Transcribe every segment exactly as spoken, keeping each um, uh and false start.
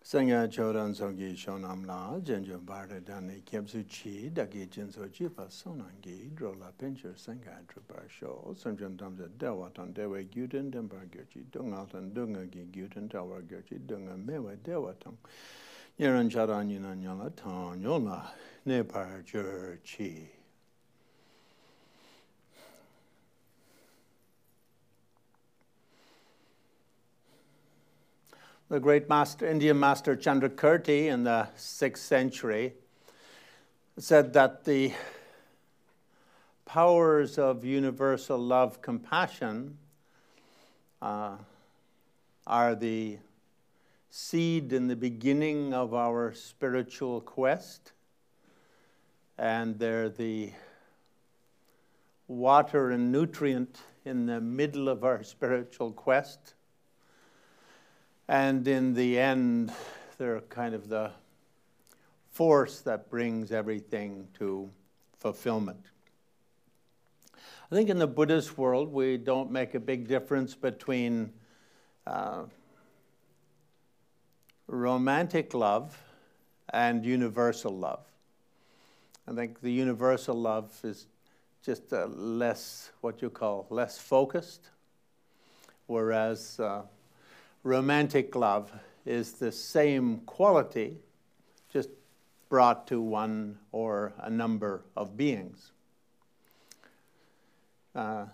Sanga Chodan Sogi Shonamla, Genjo Barda Dani Kepsuchi, Daki Jinsochi, Pasonangi, Drola Pincher, Sanga Tripar Show, Sanjan Damsa Dewatan, Dewe Guten, Dembar Gerchi, Dungaltan, Dungagi, Guten, Tower Gerchi, Dunga Mewa Dewatan, Yeran Charan Yunanyala, Tanyola, Nepar Gerchi. The great master, Indian master Chandrakirti in the sixth century said that the powers of universal love, compassion uh, are the seed in the beginning of our spiritual quest, and they're the water and nutrient in the middle of our spiritual quest. And in the end, they're kind of the force that brings everything to fulfillment. I think in the Buddhist world, we don't make a big difference between uh, romantic love and universal love. I think the universal love is just uh, less, what you call, less focused, whereas uh, romantic love is the same quality, just brought to one or a number of beings. Uh,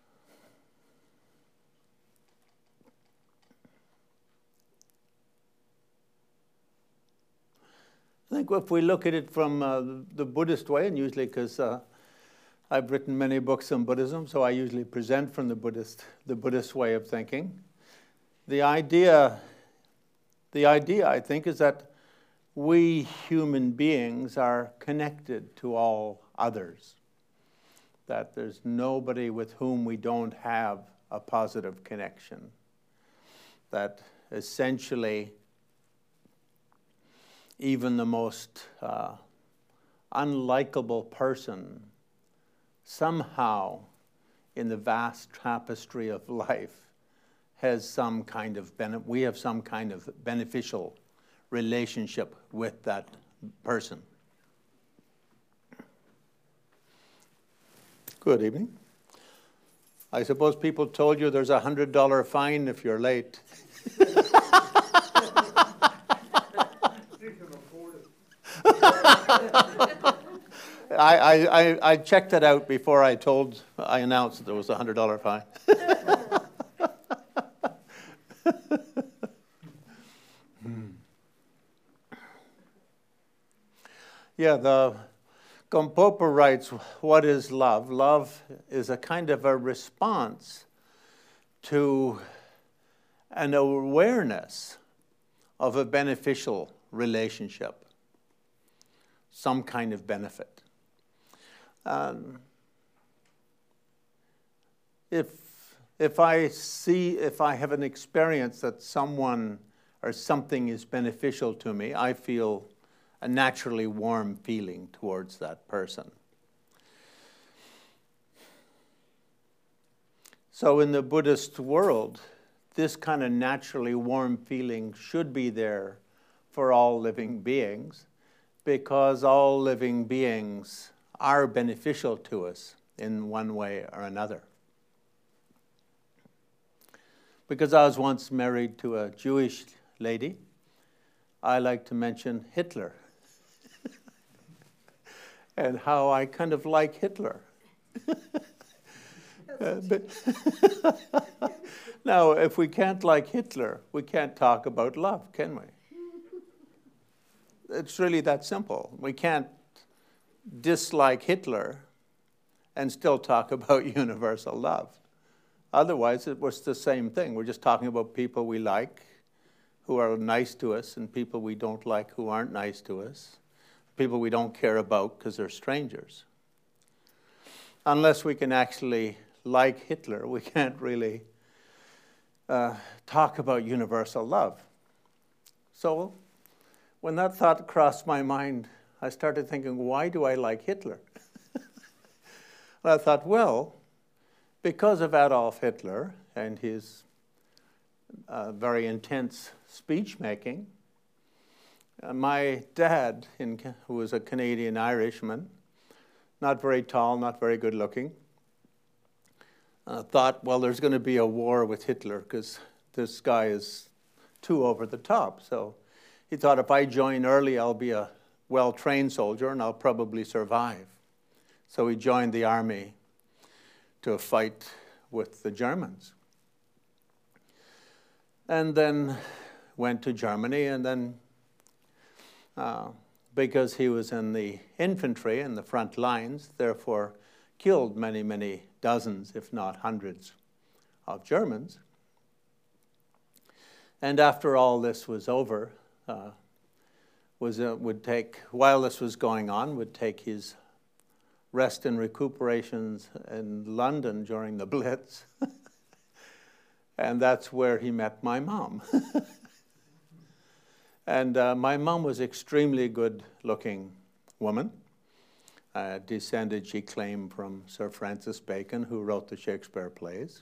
I think if we look at it from uh, the Buddhist way, and usually because uh, I've written many books on Buddhism, so I usually present from the Buddhist, the Buddhist way of thinking. The idea, the idea, I think, is that we human beings are connected to all others, that there's nobody with whom we don't have a positive connection, that essentially even the most uh, unlikable person somehow in the vast tapestry of life has some kind of benefit. We have some kind of beneficial relationship with that person. Good evening. I suppose people told you there's a hundred dollar fine if you're late. I, I, I checked it out before I told I announced that there was a hundred dollar fine. Yeah, the Gampopa writes, what is love? Love is a kind of a response to an awareness of a beneficial relationship, some kind of benefit. Um, if, if I see, if I have an experience that someone or something is beneficial to me, I feel a naturally warm feeling towards that person. So in the Buddhist world, this kind of naturally warm feeling should be there for all living beings, because all living beings are beneficial to us in one way or another. Because I was once married to a Jewish lady, I like to mention Hitler. And how I kind of like Hitler. uh, but now, if we can't like Hitler, we can't talk about love, can we? It's really that simple. We can't dislike Hitler and still talk about universal love. Otherwise, it was the same thing. We're just talking about people we like, who are nice to us, and people we don't like who aren't nice to us. People we don't care about because they're strangers. Unless we can actually like Hitler, we can't really uh, talk about universal love. So when that thought crossed my mind, I started thinking, why do I like Hitler? And I thought, well, because of Adolf Hitler and his uh, very intense speech making, Uh, my dad, in, who was a Canadian Irishman, not very tall, not very good looking, uh, thought, well, there's going to be a war with Hitler because this guy is too over the top. So he thought, if I join early, I'll be a well-trained soldier and I'll probably survive. So he joined the army to fight with the Germans. And then went to Germany, and then uh, because he was in the infantry in the front lines, therefore killed many, many dozens, if not hundreds, of Germans. And after all this was over, uh, was uh, would take, while this was going on, would take his rest and recuperations in London during the Blitz. And that's where he met my mom. And uh, my mom was extremely good-looking woman. Uh, descended, she claimed, from Sir Francis Bacon, who wrote the Shakespeare plays.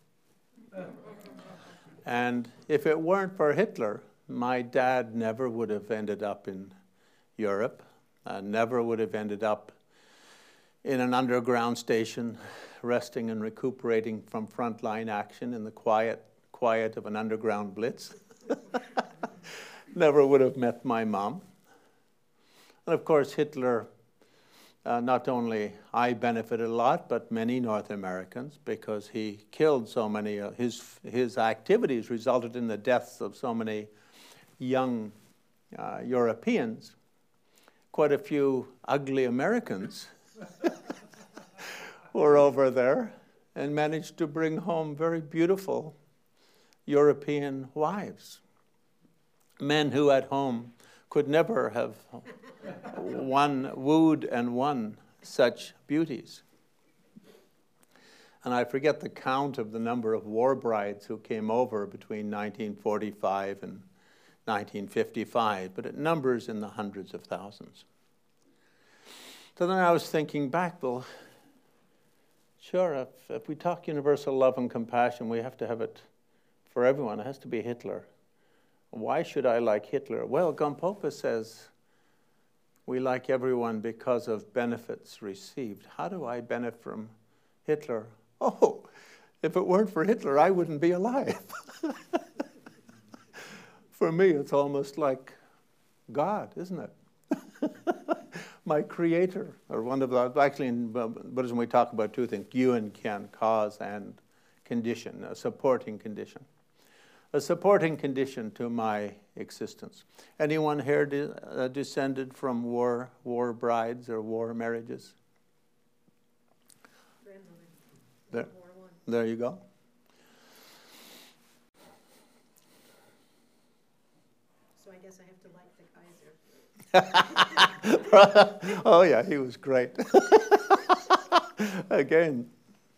And if it weren't for Hitler, my dad never would have ended up in Europe, uh, never would have ended up in an underground station, resting and recuperating from frontline action in the quiet, quiet of an underground blitz. Never would have met my mom. And of course, Hitler, uh, not only I benefited a lot, but many North Americans, because he killed so many, uh, his, his activities resulted in the deaths of so many young uh, Europeans. Quite a few ugly Americans were over there and managed to bring home very beautiful European wives. Men who at home could never have won, wooed and won such beauties. And I forget the count of the number of war brides who came over between nineteen forty-five and nineteen fifty-five, but it numbers in the hundreds of thousands. So then I was thinking back, well, sure, if, if we talk universal love and compassion, we have to have it for everyone. It has to be Hitler. Why should I like Hitler? Well, Gampopa says we like everyone because of benefits received. How do I benefit from Hitler? Oh, if it weren't for Hitler, I wouldn't be alive. For me, it's almost like God, isn't it? My creator, or one of the, actually in Buddhism we talk about two things, Yuen Kian, cause and condition, a supporting condition. A supporting condition to my existence. Anyone here de uh, descended from war, war brides or war marriages? There, there you go. So I guess I have to like the Kaiser. Oh yeah, he was great. Again.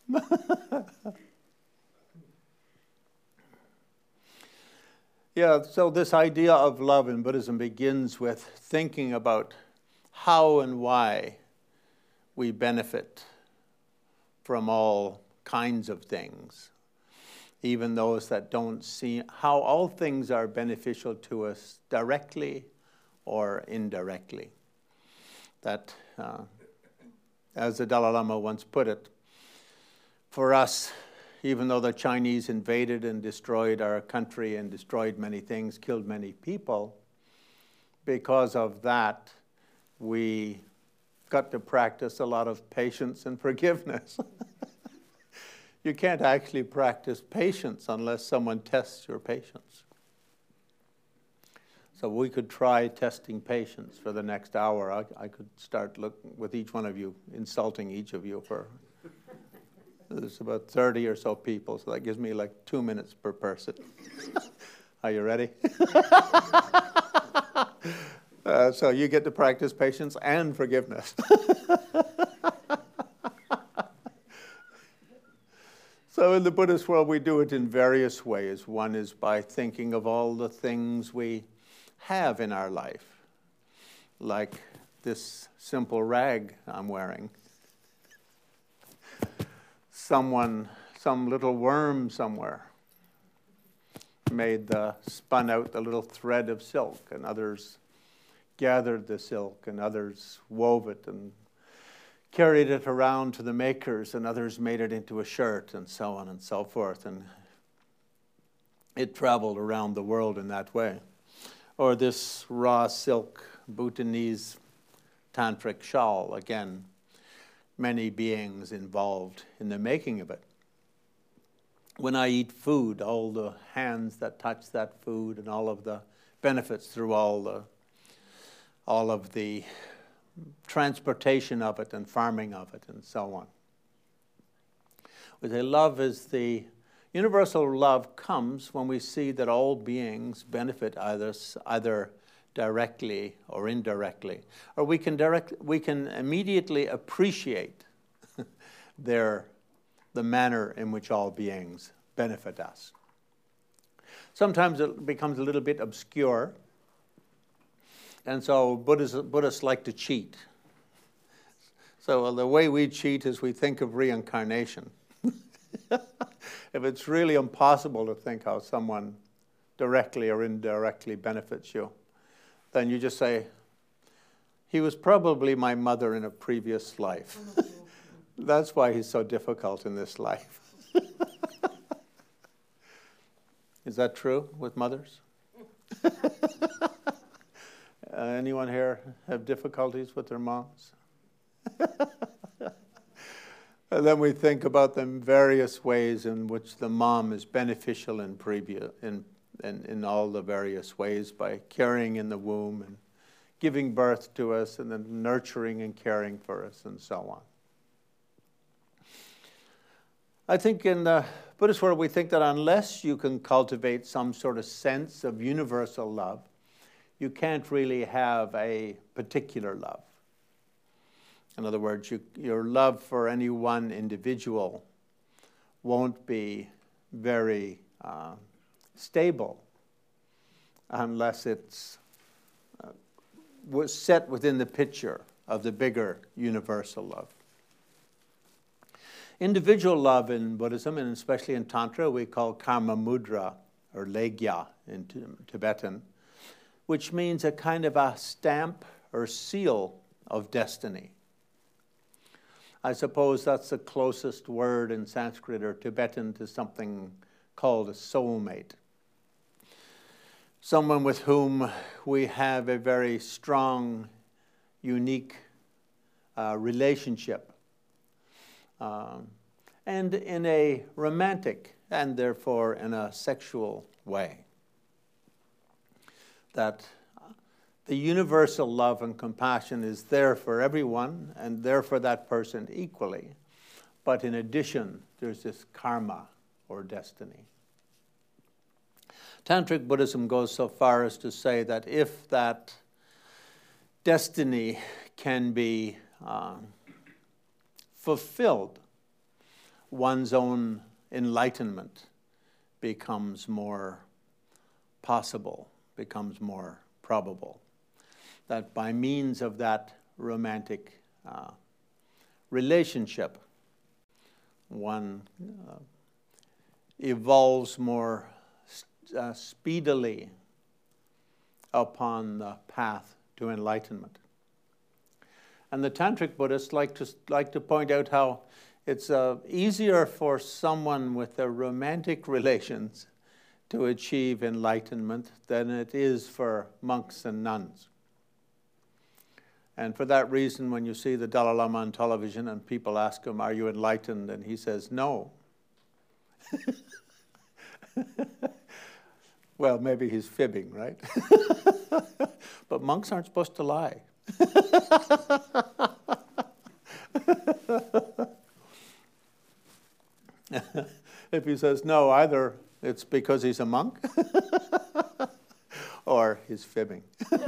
Yeah, so this idea of love in Buddhism begins with thinking about how and why we benefit from all kinds of things, even those that don't seem, how all things are beneficial to us directly or indirectly. That, uh, as the Dalai Lama once put it, for us, even though the Chinese invaded and destroyed our country and destroyed many things, killed many people, because of that, we got to practice a lot of patience and forgiveness. You can't actually practice patience unless someone tests your patience. So we could try testing patience for the next hour. I, I could start looking with each one of you, insulting each of you for... There's about thirty or so people, so that gives me like two minutes per person. Are you ready? uh, so you get to practice patience and forgiveness. So in the Buddhist world, we do it in various ways. One is by thinking of all the things we have in our life, like this simple rag I'm wearing. Someone, some little worm somewhere made the, spun out the little thread of silk, and others gathered the silk, and others wove it and carried it around to the makers, and others made it into a shirt, and so on and so forth. And it traveled around the world in that way. Or this raw silk Bhutanese tantric shawl, again, many beings involved in the making of it. When I eat food, all the hands that touch that food and all of the benefits through all the all of the transportation of it and farming of it and so on. We say love is the universal love comes when we see that all beings benefit either either directly or indirectly, or we can direct we can immediately appreciate their the manner in which all beings benefit us. Sometimes it becomes a little bit obscure, and so Buddhists, Buddhists like to cheat. So the way we cheat is we think of reincarnation. If it's really impossible to think how someone directly or indirectly benefits you, then you just say, he was probably my mother in a previous life. That's why he's so difficult in this life. Is that true with mothers? uh, anyone here have difficulties with their moms? And then we think about the various ways in which the mom is beneficial in previous in, in in all the various ways by carrying in the womb and giving birth to us and then nurturing and caring for us and so on. I think in the Buddhist world we think that unless you can cultivate some sort of sense of universal love, you can't really have a particular love. In other words, you, your love for any one individual won't be very uh, stable unless it's uh, was set within the picture of the bigger universal love. Individual love in Buddhism, and especially in Tantra, we call karma mudra, or legya in Tibetan, which means a kind of a stamp or seal of destiny. I suppose that's the closest word in Sanskrit or Tibetan to something called a soulmate. Someone with whom we have a very strong, unique uh, relationship. Um, and in a romantic and therefore in a sexual way. That the universal love and compassion is there for everyone and there for that person equally. But in addition, there's this karma or destiny. Tantric Buddhism goes so far as to say that if that destiny can be um, fulfilled, one's own enlightenment becomes more possible, becomes more probable. That by means of that romantic uh, relationship, one uh, evolves more uh, speedily upon the path to enlightenment. And the Tantric Buddhists like to like to point out how it's uh, easier for someone with their romantic relations to achieve enlightenment than it is for monks and nuns. And for that reason, when you see the Dalai Lama on television and people ask him, "Are you enlightened?" and he says, "No." Well, maybe he's fibbing, right? But monks aren't supposed to lie. If he says no, either it's because he's a monk or he's fibbing.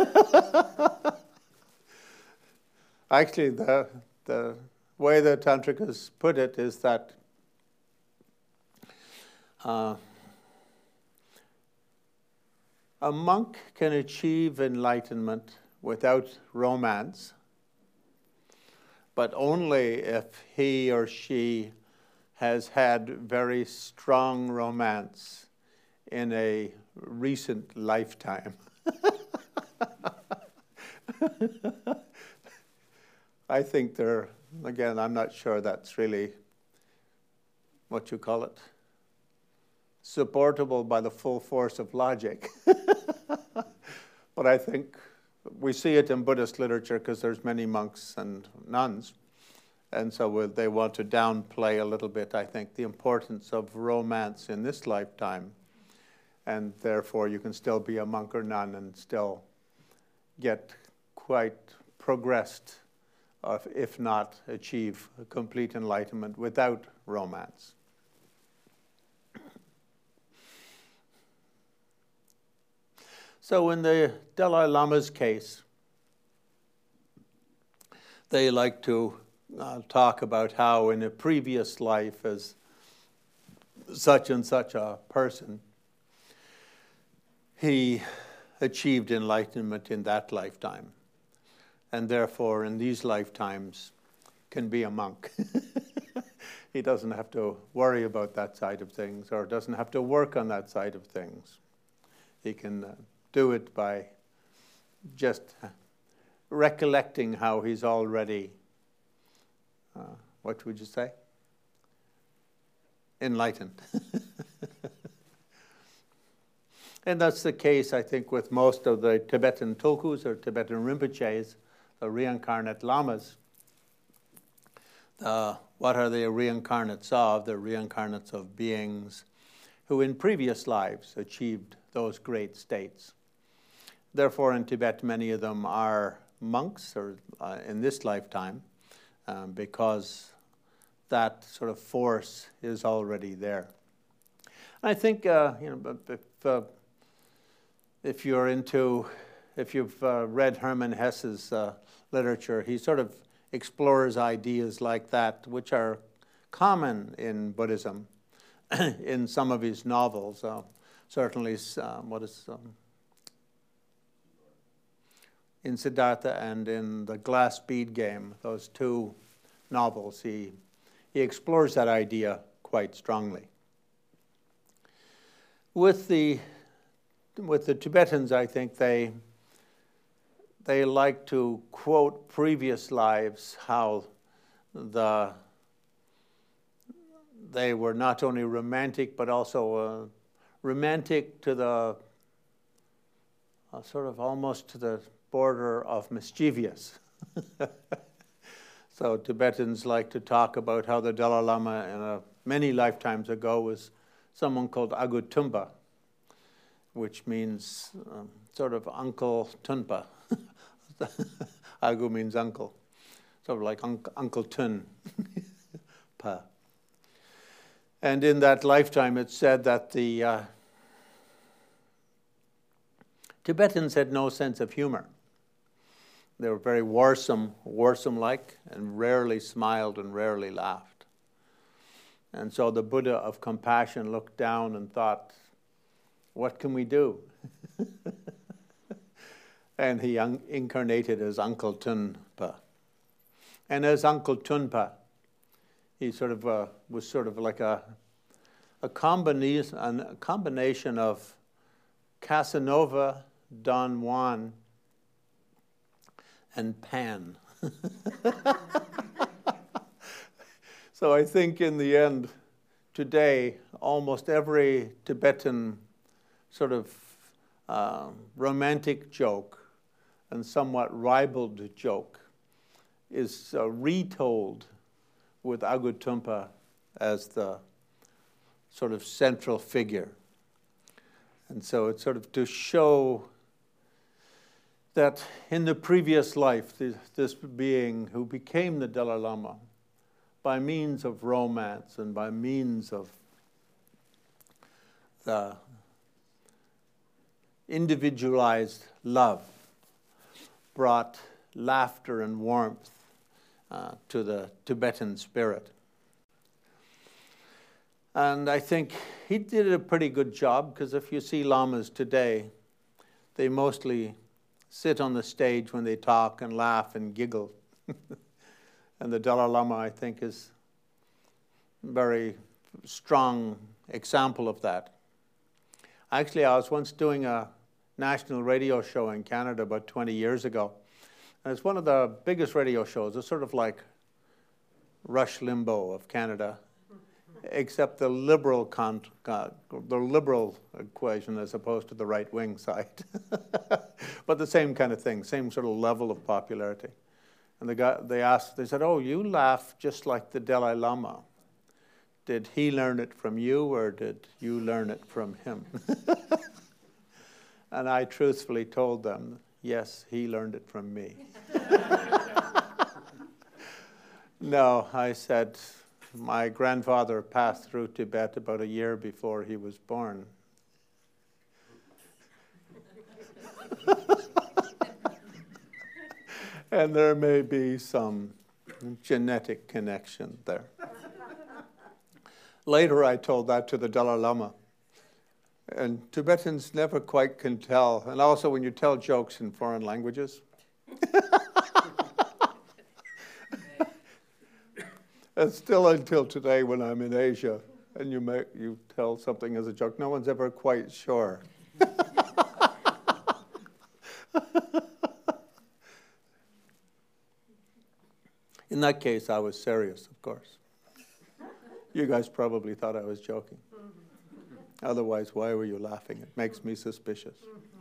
Actually, the, the way the Tantrikas put it is that uh, a monk can achieve enlightenment without romance, but only if he or she has had very strong romance in a recent lifetime. I think they're, again, I'm not sure that's really, what you call it, supportable by the full force of logic. But I think we see it in Buddhist literature because there's many monks and nuns. And so they want to downplay a little bit, I think, the importance of romance in this lifetime. And therefore, you can still be a monk or nun and still get quite progressed, or if not achieve complete enlightenment without romance. So in the Dalai Lama's case, they like to uh, talk about how in a previous life as such and such a person, he achieved enlightenment in that lifetime, and therefore in these lifetimes can be a monk. He doesn't have to worry about that side of things, or doesn't have to work on that side of things. He can uh, do it by just recollecting how he's already, uh, what would you say? Enlightened. And that's the case, I think, with most of the Tibetan tulkus or Tibetan Rinpoches, the reincarnate lamas. Uh, what are they reincarnates of? They're reincarnates of beings who in previous lives achieved those great states. Therefore, in Tibet, many of them are monks or uh, in this lifetime um, because that sort of force is already there. I think, uh, you know, if, uh, if you're into, if you've uh, read Hermann Hesse's uh, literature, he sort of explores ideas like that, which are common in Buddhism in some of his novels. Uh, certainly, um, what is, um, in Siddhartha and in The Glass Bead Game, those two novels, he, he explores that idea quite strongly. With the, with the Tibetans, I think they, they like to quote previous lives, how the, they were not only romantic, but also uh, romantic to the, uh, sort of almost to the border of mischievous. So Tibetans like to talk about how the Dalai Lama in a, many lifetimes ago was someone called Agu Tumpa, which means um, sort of Uncle Tunpa. Agu means uncle, sort of like un Uncle Tun Pa. And in that lifetime, it's said that the uh, Tibetans had no sense of humor. They were very warsome, warsome-like, and rarely smiled and rarely laughed. And so the Buddha of compassion looked down and thought, what can we do? And he incarnated as Uncle Tunpa. And as Uncle Tunpa, he sort of uh, was sort of like a, a, combination, a combination of Casanova, Don Juan, and Pan. So I think in the end, today, almost every Tibetan sort of uh, romantic joke and somewhat ribald joke is uh, retold with Agu Tumpa as the sort of central figure. And so it's sort of to show that in the previous life, this, this being who became the Dalai Lama, by means of romance and by means of the individualized love, brought laughter and warmth uh, to the Tibetan spirit. And I think he did a pretty good job, because if you see lamas today, they mostly sit on the stage when they talk and laugh and giggle. And the Dalai Lama, I think, is a very strong example of that. Actually, I was once doing a national radio show in Canada about twenty years ago, And it's one of the biggest radio shows. It's sort of like Rush Limbaugh of Canada, except the liberal con uh, the liberal equation as opposed to the right-wing side. But the same kind of thing, same sort of level of popularity. And the guy, they asked, they said, "Oh, you laugh just like the Dalai Lama. Did he learn it from you, or did you learn it from him?" And I truthfully told them, yes, he learned it from me. No, I said, my grandfather passed through Tibet about a year before he was born. And there may be some genetic connection there. Later, I told that to the Dalai Lama. And Tibetans never quite can tell. And also, when you tell jokes in foreign languages, and still until today, when I'm in Asia, and you make, you tell something as a joke, no one's ever quite sure. In that case, I was serious, of course. You guys probably thought I was joking. Otherwise, why were you laughing? It makes me suspicious.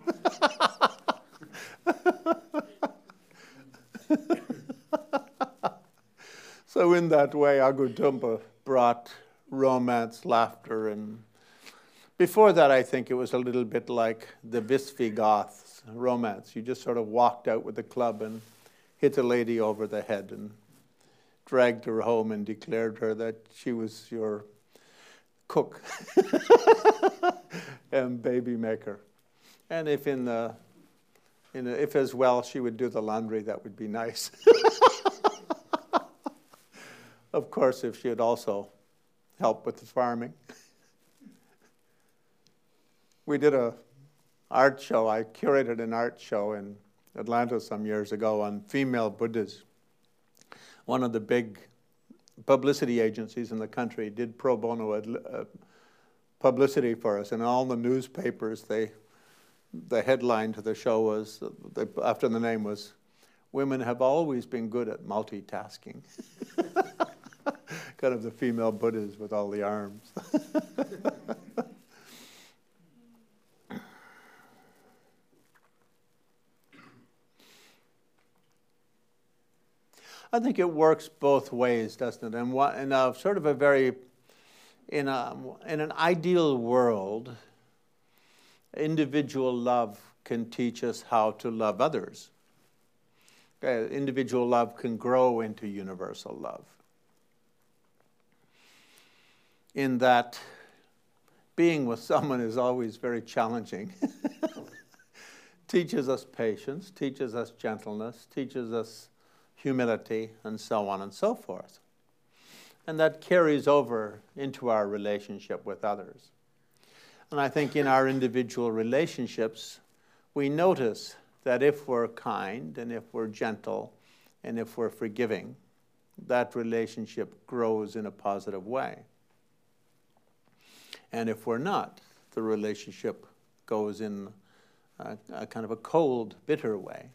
So in that way, Agutumpa brought romance, laughter, and before that, I think it was a little bit like the Visvi Goths romance. You just sort of walked out with a club and hit a lady over the head and dragged her home and declared her that she was your cook and baby maker. And if in the, in the, if as well she would do the laundry, that would be nice. Of course, if she would also help with the farming. We did a art show. I curated an art show in Atlanta some years ago on female Buddhas. One of the big publicity agencies in the country did pro bono uh, publicity for us, and all the newspapers, they, the headline to the show was, uh, they, after the name was, "Women have always been good at multitasking." Kind of the female Buddhas with all the arms. I think it works both ways, doesn't it? And what, in a sort of a very, in a in an ideal world, individual love can teach us how to love others. Okay, individual love can grow into universal love. In that, being with someone is always very challenging. Teaches us patience, teaches us gentleness, teaches us humility, and so on and so forth. And that carries over into our relationship with others. And I think in our individual relationships, we notice that if we're kind and if we're gentle and if we're forgiving, that relationship grows in a positive way. And if we're not, the relationship goes in a, a kind of a cold, bitter way.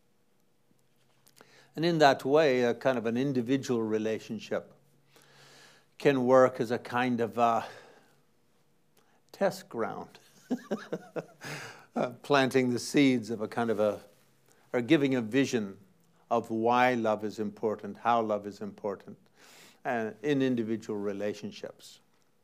And in that way, a kind of an individual relationship can work as a kind of a test ground, uh, planting the seeds of a kind of a, or giving a vision of why love is important, how love is important, uh, in individual relationships.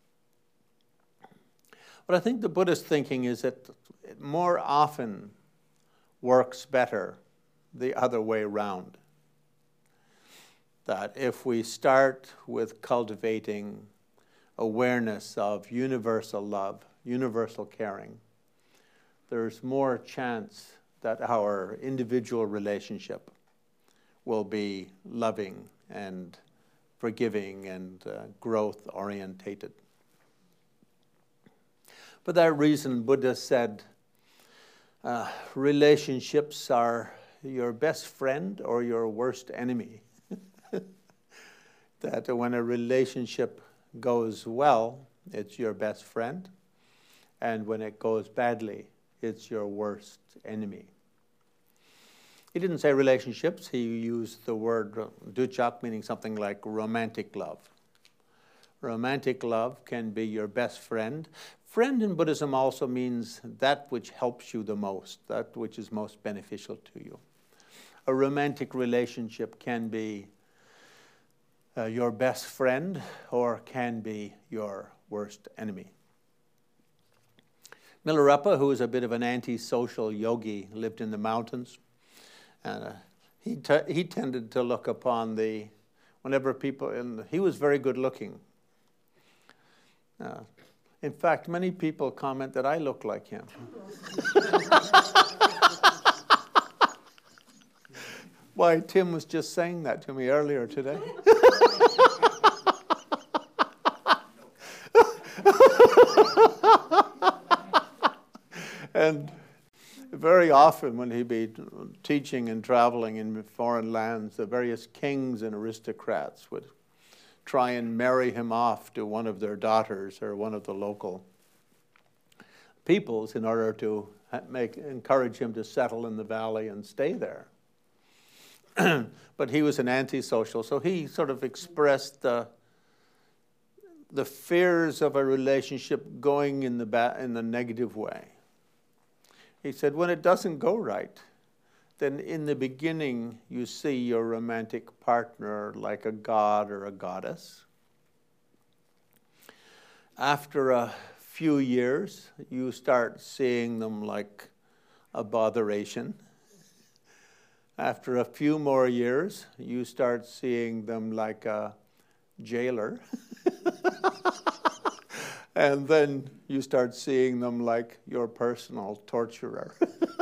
But I think the Buddhist thinking is that it more often works better the other way around. That if we start with cultivating awareness of universal love, universal caring, there's more chance that our individual relationship will be loving and forgiving and uh, growth-orientated. For that reason, Buddha said, uh, relationships are your best friend or your worst enemy. That when a relationship goes well, it's your best friend, and when it goes badly, it's your worst enemy. He didn't say relationships. He used the word duchak, meaning something like romantic love. Romantic love can be your best friend. Friend in Buddhism also means that which helps you the most, that which is most beneficial to you. A romantic relationship can be uh, your best friend or can be your worst enemy. Milarepa, who was a bit of an anti-social yogi, lived in the mountains. And uh, he, t he tended to look upon the, whenever people, in the, he was very good looking. Uh, in fact, many people comment that I look like him. Why, Tim was just saying that to me earlier today. And very often when he'd be teaching and traveling in foreign lands, the various kings and aristocrats would try and marry him off to one of their daughters or one of the local peoples in order to make, encourage him to settle in the valley and stay there. But he was an antisocial, so he sort of expressed the, the fears of a relationship going in the, ba in the negative way. He said, when it doesn't go right, then in the beginning you see your romantic partner like a god or a goddess. After a few years, you start seeing them like a botheration. After a few more years, you start seeing them like a jailer. And then you start seeing them like your personal torturer.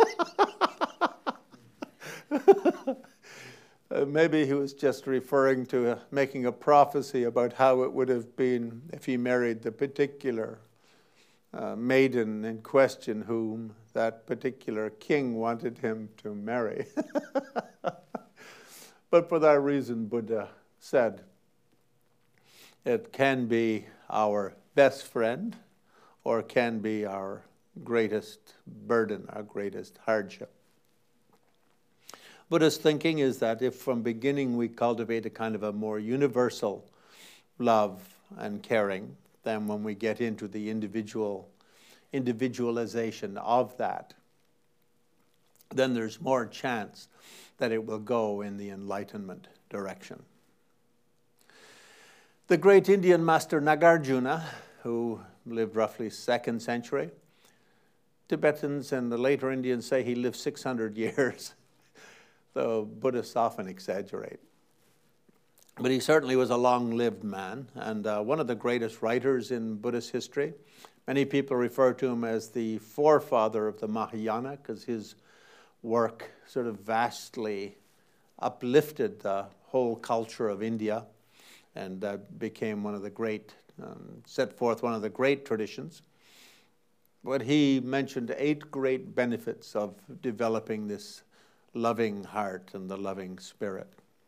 uh, maybe he was just referring to uh, making a prophecy about how it would have been if he married the particular uh, maiden in question whom that particular king wanted him to marry. But for that reason, Buddha said, it can be our best friend or can be our greatest burden, our greatest hardship. Buddha's thinking is that if from beginning we cultivate a kind of a more universal love and caring, then when we get into the individual individualization of that, then there's more chance that it will go in the enlightenment direction. The great Indian master Nagarjuna, who lived roughly second century, Tibetans and the later Indians say he lived six hundred years, though Buddhists often exaggerate. But he certainly was a long-lived man, and uh, one of the greatest writers in Buddhist history. Many people refer to him as the forefather of the Mahayana, because his work sort of vastly uplifted the whole culture of India and uh, became one of the great, um, set forth one of the great traditions. But he mentioned eight great benefits of developing this loving heart and the loving spirit.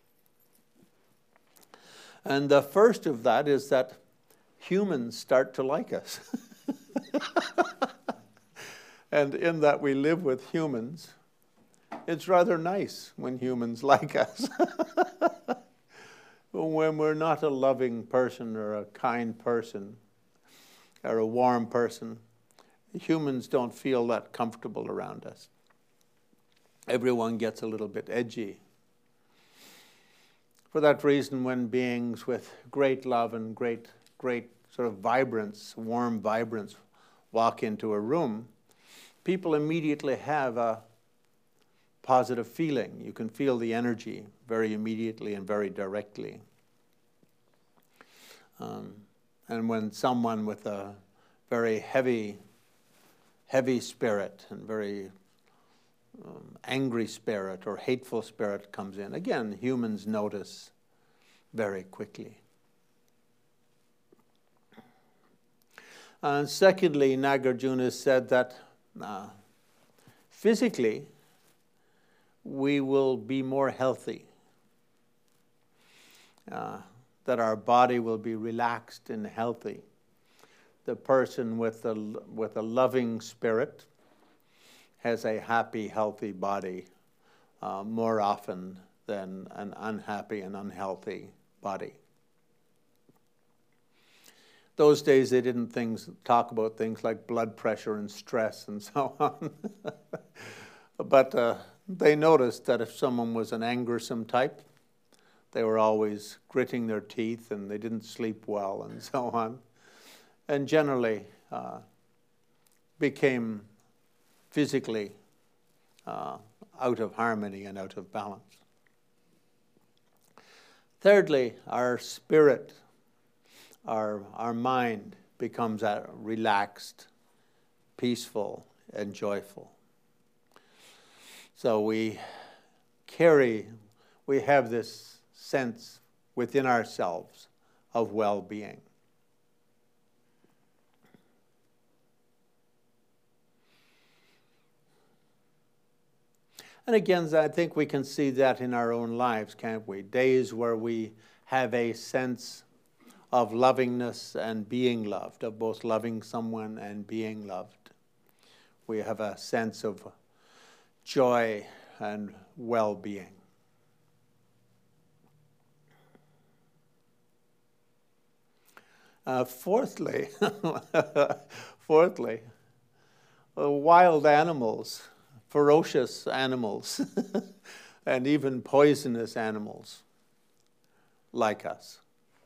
And the first of that is that humans start to like us. And in that we live with humans, it's rather nice when humans like us. When we're not a loving person or a kind person or a warm person, humans don't feel that comfortable around us. Everyone gets a little bit edgy. For that reason, when beings with great love and great, great sort of vibrance, warm vibrance, walk into a room, people immediately have a positive feeling. You can feel the energy very immediately and very directly. Um, and when someone with a very heavy, heavy spirit and very um, angry spirit or hateful spirit comes in, again, humans notice very quickly. And secondly, Nagarjuna said that uh, physically, we will be more healthy, uh, that our body will be relaxed and healthy. The person with a, with a loving spirit has a happy, healthy body. uh, more often than an unhappy and unhealthy body. Those days they didn't things, talk about things like blood pressure and stress and so on. But uh, they noticed that if someone was an angersome type, they were always gritting their teeth and they didn't sleep well and so on. And generally uh, became physically uh, out of harmony and out of balance. Thirdly, our spirit, our, our mind becomes uh, relaxed, peaceful, and joyful. So we carry, we have this sense within ourselves of well-being. And again, I think we can see that in our own lives, can't we? Days where we have a sense of lovingness and being loved, of both loving someone and being loved. We have a sense of joy and well-being. Uh, fourthly, fourthly, uh, wild animals, ferocious animals, and even poisonous animals like us.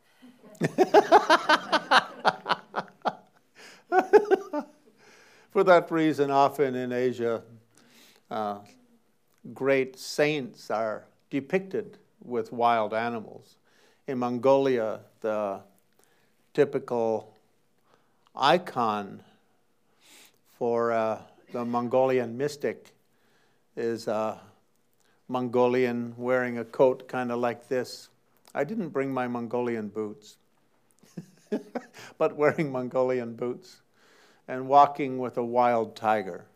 For that reason, often in Asia, uh, great saints are depicted with wild animals. In Mongolia, the typical icon for uh, the Mongolian mystic is a Mongolian wearing a coat kind of like this. I didn't bring my Mongolian boots, but wearing Mongolian boots and walking with a wild tiger.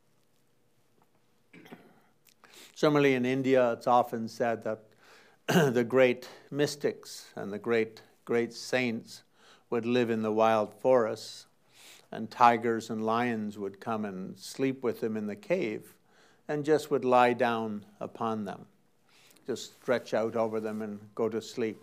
Similarly, in India, it's often said that the great mystics and the great, great saints would live in the wild forests, and tigers and lions would come and sleep with them in the cave and just would lie down upon them, just stretch out over them and go to sleep.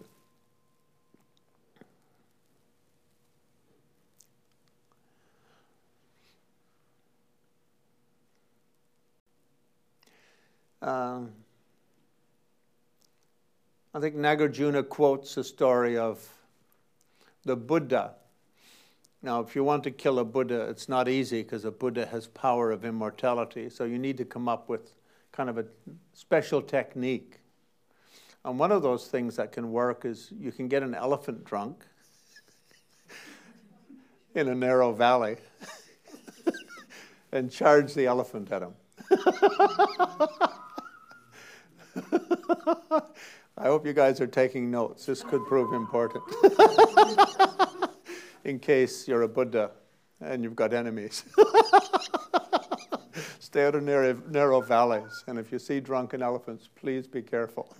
Um, I think Nagarjuna quotes a story of the Buddha. Now, if you want to kill a Buddha, it's not easy because a Buddha has power of immortality. So you need to come up with kind of a special technique. And one of those things that can work is you can get an elephant drunk in a narrow valley and charge the elephant at him. I hope you guys are taking notes. This could prove important. In case you're a Buddha and you've got enemies. Stay out of narrow, narrow valleys, and if you see drunken elephants, please be careful.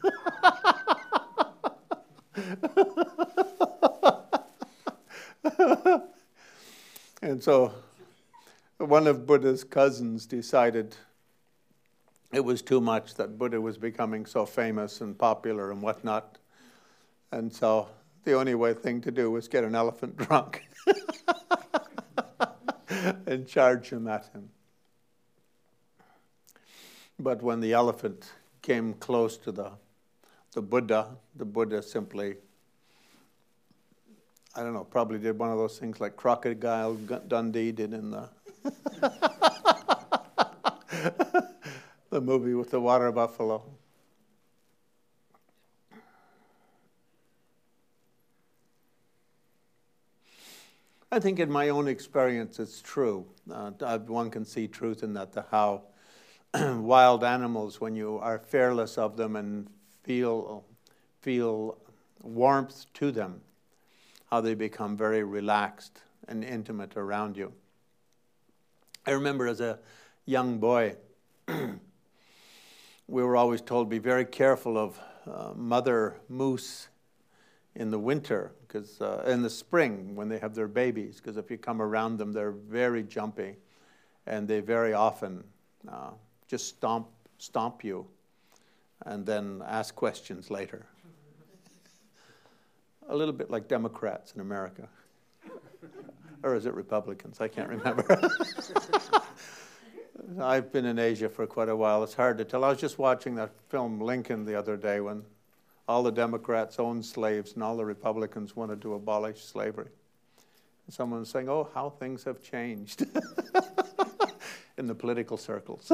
And so one of Buddha's cousins decided it was too much that Buddha was becoming so famous and popular and whatnot. And so the only way thing to do was get an elephant drunk and charge him at him. But when the elephant came close to the, the Buddha, the Buddha simply, I don't know, probably did one of those things like Crocodile Dundee did in the the movie with the water buffalo. I think in my own experience it's true. Uh, one can see truth in that, the how wild animals, when you are fearless of them and feel, feel warmth to them, how they become very relaxed and intimate around you. I remember as a young boy, we were always told, be very careful of uh, mother moose in the winter, because uh, in the spring when they have their babies, because if you come around them, they're very jumpy, and they very often uh, just stomp stomp you and then ask questions later. A little bit like Democrats in America. Or is it Republicans? I can't remember. I've been in Asia for quite a while. It's hard to tell. I was just watching that film Lincoln the other day when all the Democrats owned slaves and all the Republicans wanted to abolish slavery. And someone was saying, oh, how things have changed in the political circles.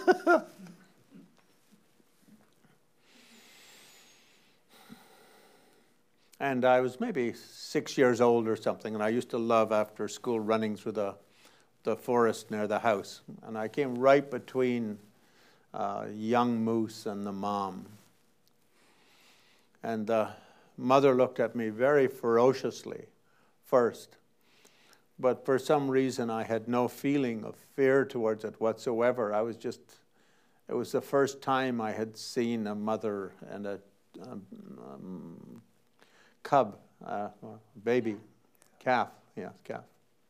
And I was maybe six years old or something, and I used to love after school running through the, the forest near the house. And I came right between uh, young moose and the mom. And the mother looked at me very ferociously first. But for some reason, I had no feeling of fear towards it whatsoever. I was just, it was the first time I had seen a mother and a um, um, cub, uh, baby, calf, yeah, calf.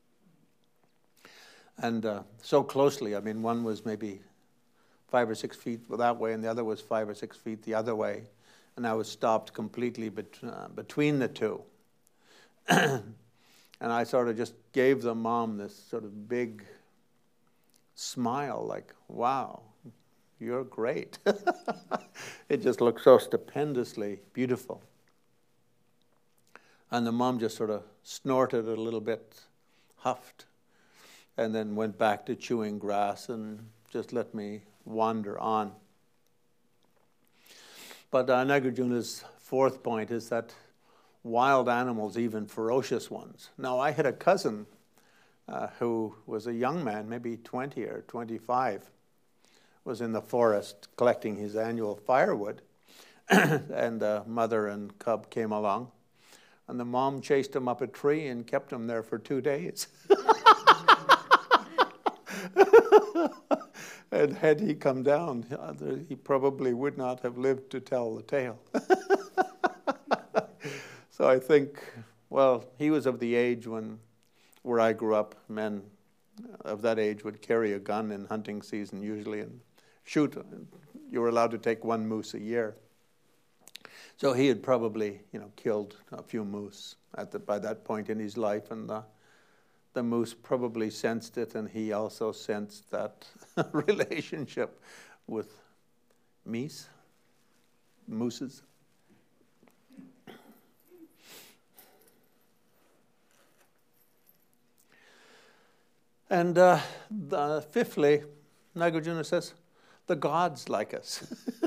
And uh, so closely, I mean, one was maybe five or six feet that way, and the other was five or six feet the other way. And I was stopped completely bet uh, between the two. And I sort of just gave the mom this sort of big smile, like, wow, you're great. It just looked so stupendously beautiful. And the mom just sort of snorted a little bit, huffed, and then went back to chewing grass and just let me wander on. But uh, Nagarjuna's fourth point is that wild animals, even ferocious ones. Now, I had a cousin uh, who was a young man, maybe twenty or twenty-five, was in the forest collecting his annual firewood, and the mother and cub came along. And the mom chased him up a tree and kept him there for two days. And had he come down, he probably would not have lived to tell the tale. So I think, well, he was of the age when, where I grew up, men of that age would carry a gun in hunting season usually and shoot. You were allowed to take one moose a year. So he had probably, you know, killed a few moose at the, by that point in his life, and the, the moose probably sensed it, and he also sensed that relationship with meese, mooses. And uh, the, fifthly, Nagarjuna says, the gods like us,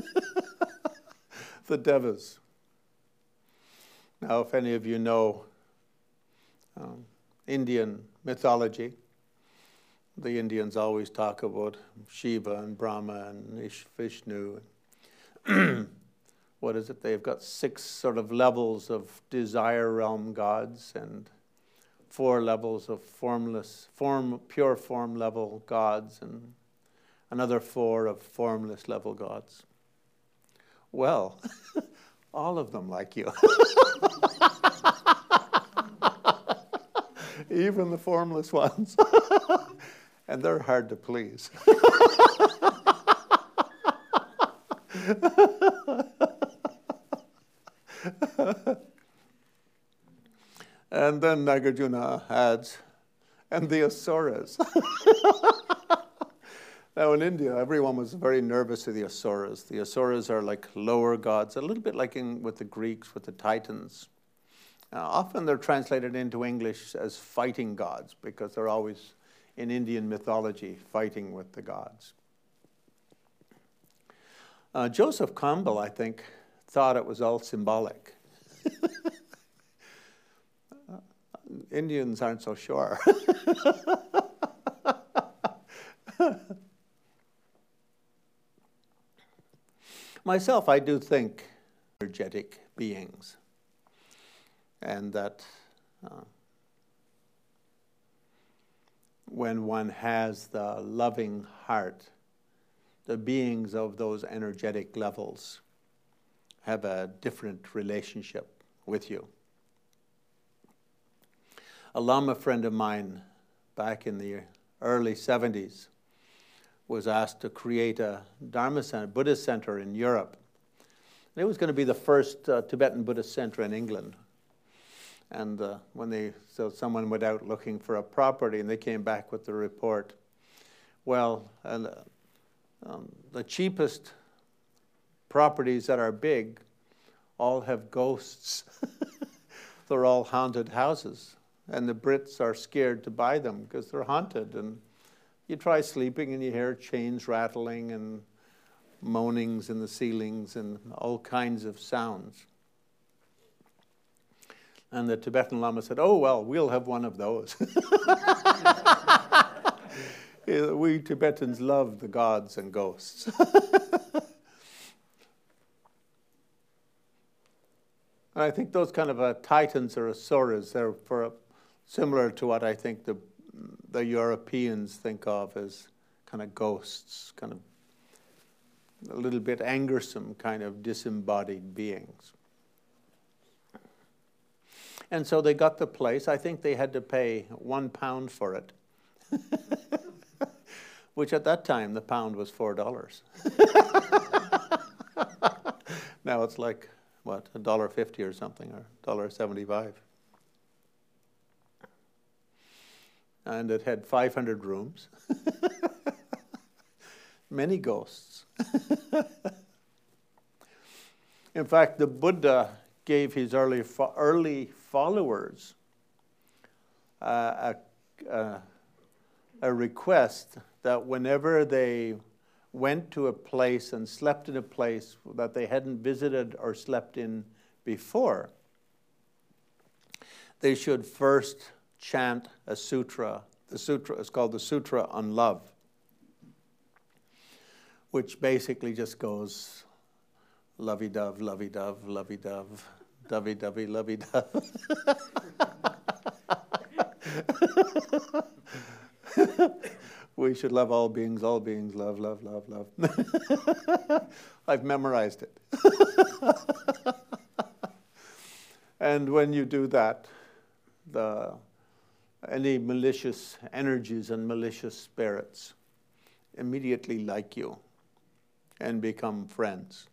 the devas. Now, if any of you know um, Indian mythology, the Indians always talk about Shiva and Brahma and Ish, Vishnu. What is it? They've got six sort of levels of desire realm gods and four levels of formless, form, pure form level gods and another four of formless level gods. Well, all of them like you. Even the formless ones. And they're hard to please. And then Nagarjuna adds, and the Asuras. Now in India, everyone was very nervous of the Asuras. The Asuras are like lower gods, a little bit like in, with the Greeks, with the Titans. Uh, often they're translated into English as fighting gods because they're always in Indian mythology fighting with the gods. Uh, Joseph Campbell, I think, thought it was all symbolic. uh, Indians aren't so sure. Myself, I do think energetic beings, and that uh, when one has the loving heart, the beings of those energetic levels have a different relationship with you. A Lama friend of mine back in the early seventies was asked to create a Dharma center, Buddhist center in Europe It was going to be the first uh, Tibetan Buddhist center in England. And uh, when they, so someone went out looking for a property, and they came back with the report. Well, uh, um, the cheapest properties that are big all have ghosts. They're all haunted houses. And the Brits are scared to buy them because they're haunted. And you try sleeping and you hear chains rattling and moanings in the ceilings and all kinds of sounds. And the Tibetan Lama said, oh, well, we'll have one of those. We Tibetans love the gods and ghosts. And I think those kind of uh, titans or asuras, they're for a, similar to what I think the, the Europeans think of as kind of ghosts, kind of a little bit angersome kind of disembodied beings. And so they got the place. I think they had to pay one pound for it, which at that time the pound was four dollars. Now it's like, what, a dollar fifty or something, or a dollar seventy-five. And it had five hundred rooms, many ghosts. In fact, the Buddha gave his early fo- early followers uh, a, uh, a request that whenever they went to a place and slept in a place that they hadn't visited or slept in before, they should first chant a sutra. The sutra is called the Sutra on Love, which basically just goes lovey-dove, lovey-dove, lovey-dove, dovey-dovey, lovey-dove. We should love all beings, all beings, love, love, love, love. I've memorized it. And when you do that, the any malicious energies and malicious spirits immediately like you and become friends.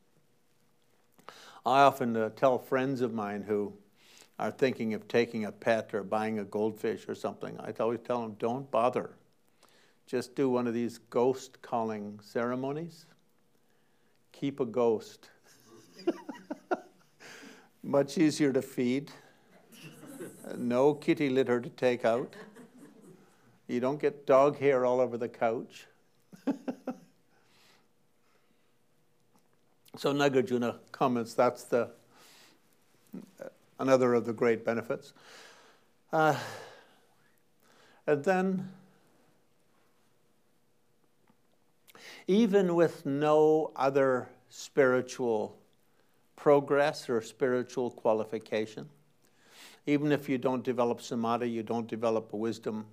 I often uh, tell friends of mine who are thinking of taking a pet or buying a goldfish or something, I always tell them, don't bother. Just do one of these ghost calling ceremonies. Keep a ghost. Much easier to feed. No kitty litter to take out. You don't get dog hair all over the couch. So Nagarjuna comments that's the uh, another of the great benefits. Uh, and then, even with no other spiritual progress or spiritual qualification, even if you don't develop samadhi, you don't develop wisdom,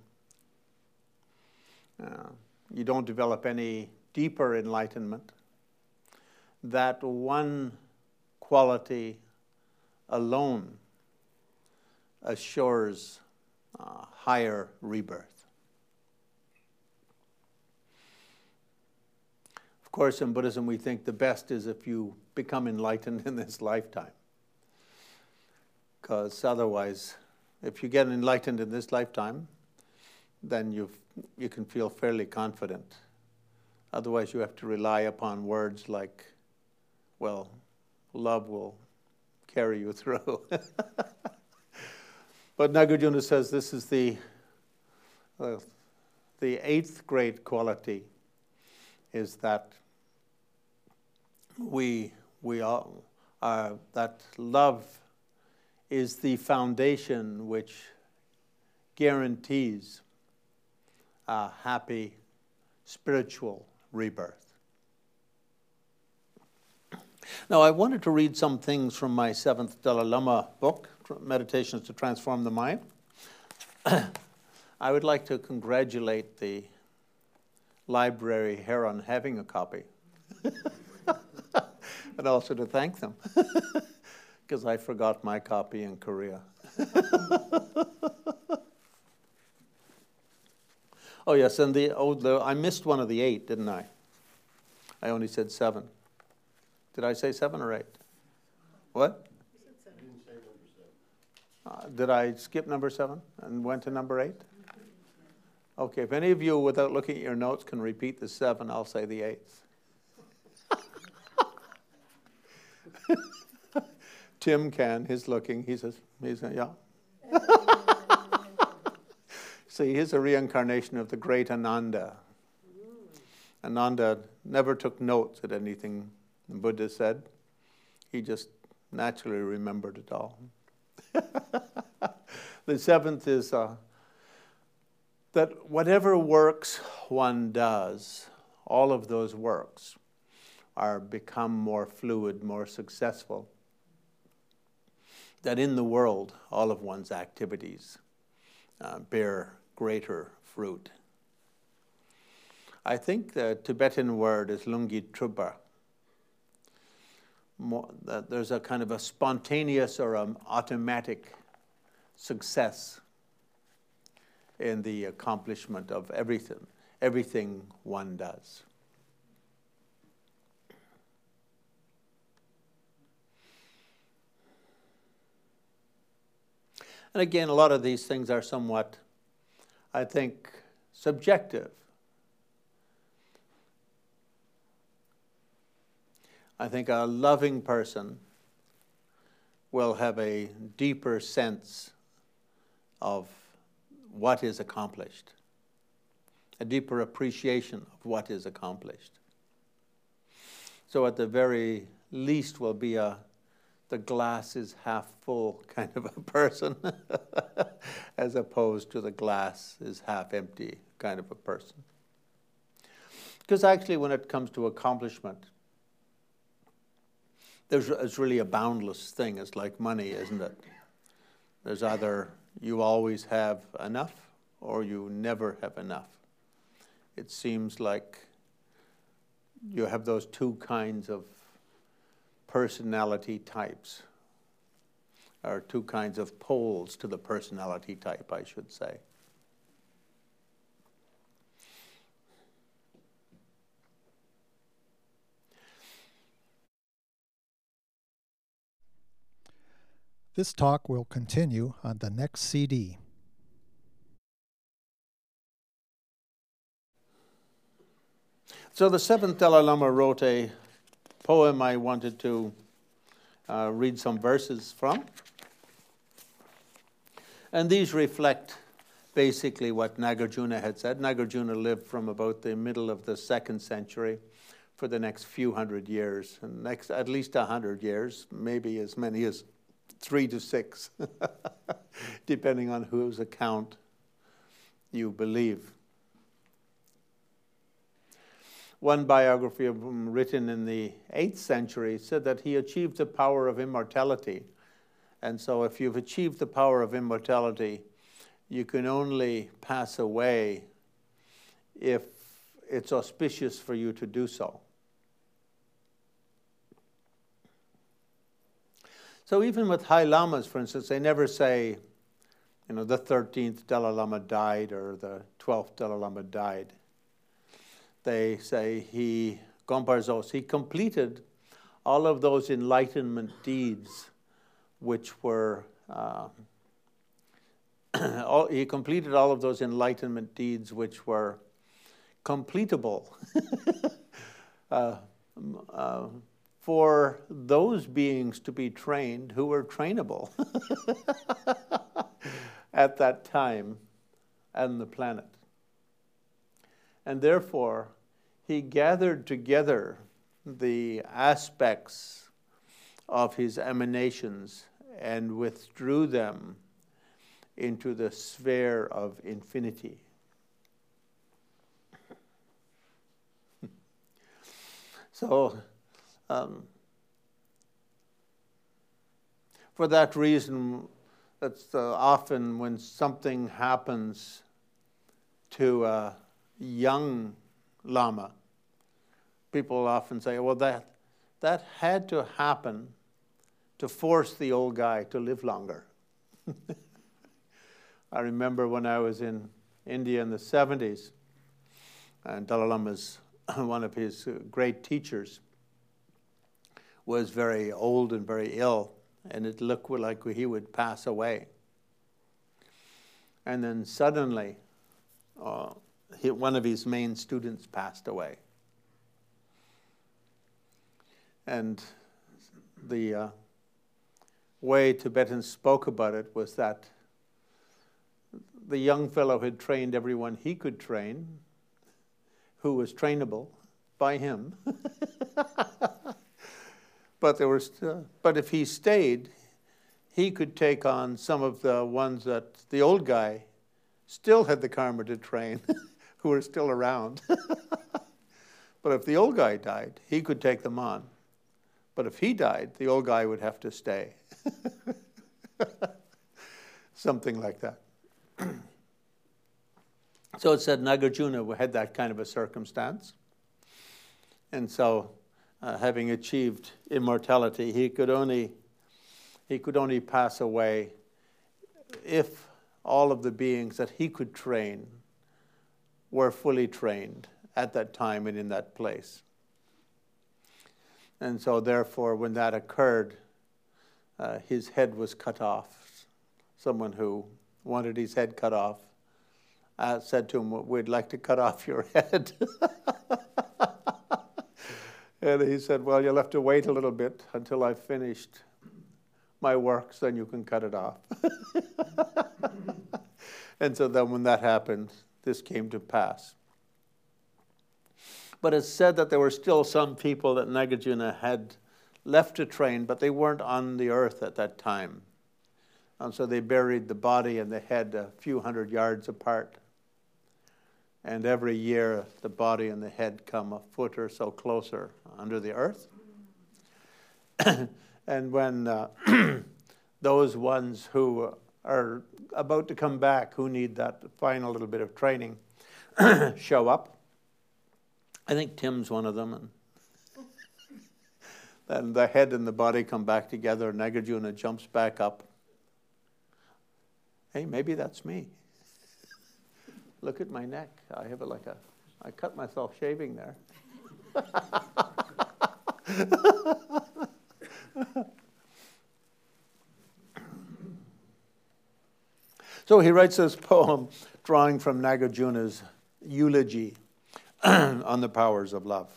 uh, you don't develop any deeper enlightenment, that one quality alone assures uh, higher rebirth. Of course, in Buddhism, we think the best is if you become enlightened in this lifetime. Because otherwise, if you get enlightened in this lifetime, then you you can feel fairly confident. Otherwise, you have to rely upon words like, well, love will carry you through. But Nagarjuna says this is the uh, the eighth great quality, is that we we all are that love is the foundation which guarantees a happy spiritual rebirth. Now, I wanted to read some things from my seventh Dalai Lama book, Meditations to Transform the Mind. I would like to congratulate the library here on having a copy, and also to thank them, because I forgot my copy in Korea. Oh, yes, and the, oh, the, I missed one of the eight, didn't I? I only said seven. Did I say seven or eight? What? You said seven. didn't say number seven. Uh, did I skip number seven and went to number eight? Okay, if any of you, without looking at your notes, can repeat the seven, I'll say the eighth. Tim can. He's looking. He says, he's, yeah. See, he's a reincarnation of the great Ananda. Ananda never took notes at anything the Buddha said. He just naturally remembered it all. The seventh is uh, that whatever works one does, all of those works are become more fluid, more successful. That in the world, all of one's activities uh, bear greater fruit. I think the Tibetan word is lungi truba. More, that there's a kind of a spontaneous or an automatic success in the accomplishment of everything, everything one does. And again, a lot of these things are somewhat, I think, subjective. I think a loving person will have a deeper sense of what is accomplished, a deeper appreciation of what is accomplished. So at the very least will be a the glass is half full kind of a person as opposed to the glass is half empty kind of a person. Because actually when it comes to accomplishment, there's it's really a boundless thing. It's like money, isn't it? There's either you always have enough or you never have enough. It seems like you have those two kinds of personality types, or two kinds of poles to the personality type, I should say. This talk will continue on the next C D. So the seventh Dalai Lama wrote a poem I wanted to uh, read some verses from. And these reflect basically what Nagarjuna had said. Nagarjuna lived from about the middle of the second century for the next few hundred years, and next at least a hundred years, maybe as many as three to six, depending on whose account you believe. One biography of him written in the eighth century said that he achieved the power of immortality. And so if you've achieved the power of immortality, you can only pass away if it's auspicious for you to do so. So even with high lamas, for instance, they never say, you know, the thirteenth Dalai Lama died or the twelfth Dalai Lama died. They say he, Gomparzos, he completed all of those enlightenment deeds which were, uh, all, he completed all of those enlightenment deeds which were completable uh, uh, for those beings to be trained who were trainable at that time and the planet. And therefore, he gathered together the aspects of his emanations and withdrew them into the sphere of infinity. So, um, for that reason, that's uh, often when something happens to a young Lama, people often say, well, that, that had to happen to force the old guy to live longer. I remember when I was in India in the seventies, and Dalai Lama's one of his great teachers was very old and very ill, and it looked like he would pass away. And then suddenly, uh, he, one of his main students passed away. And the uh, way Tibetans spoke about it was that the young fellow had trained everyone he could train, who was trainable by him. But there was, uh, but if he stayed, he could take on some of the ones that the old guy still had the karma to train, who were still around. But if the old guy died, he could take them on. But if he died, the old guy would have to stay. Something like that. So it said Nagarjuna had that kind of a circumstance. And so, uh, having achieved immortality, he could only he could only pass away if all of the beings that he could train were fully trained at that time and in that place. And so therefore, when that occurred, uh, his head was cut off. Someone who wanted his head cut off uh, said to him, "We'd like to cut off your head." And he said, "Well, you'll have to wait a little bit until I've finished my works, then you can cut it off." And so then when that happened, this came to pass. But it's said that there were still some people that Nagarjuna had left to train, but they weren't on the earth at that time. And so they buried the body and the head a few hundred yards apart. And every year, the body and the head come a foot or so closer under the earth. And when uh, those ones who are about to come back, who need that final little bit of training, show up, I think Tim's one of them, and then the head and the body come back together. Nagarjuna jumps back up. Hey, maybe that's me. Look at my neck. I have a, like a, I cut myself shaving there. So he writes this poem drawing from Nagarjuna's eulogy on the powers of love.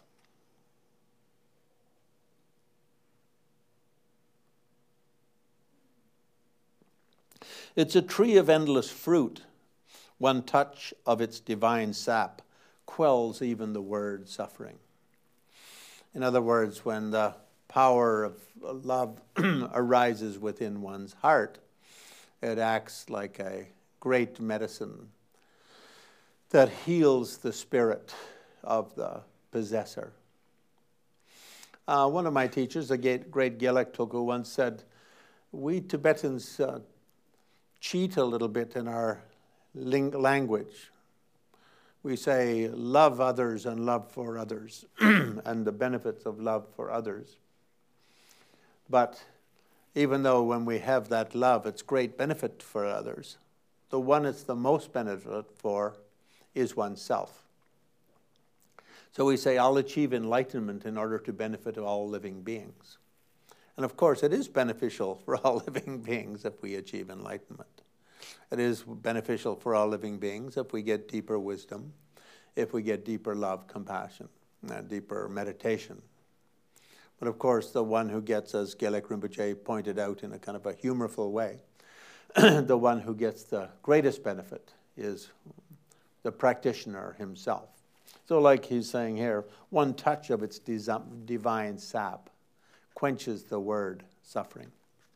It's a tree of endless fruit. One touch of its divine sap quells even the word suffering. In other words, when the power of love arises within one's heart, it acts like a great medicine that heals the spirit of the possessor. Uh, one of my teachers, the great Gelek Tulku, once said, we Tibetans uh, cheat a little bit in our ling- language. We say, love others and love for others, and the benefits of love for others. But even though when we have that love, it's great benefit for others, the one it's the most benefit for is oneself. So we say, I'll achieve enlightenment in order to benefit all living beings. And of course, it is beneficial for all living beings if we achieve enlightenment. It is beneficial for all living beings if we get deeper wisdom, if we get deeper love, compassion, and deeper meditation. But of course, the one who gets, as Gelek Rinpoche pointed out in a kind of a humorful way, the one who gets the greatest benefit is the practitioner himself. So like he's saying here, one touch of its divine sap quenches the word suffering.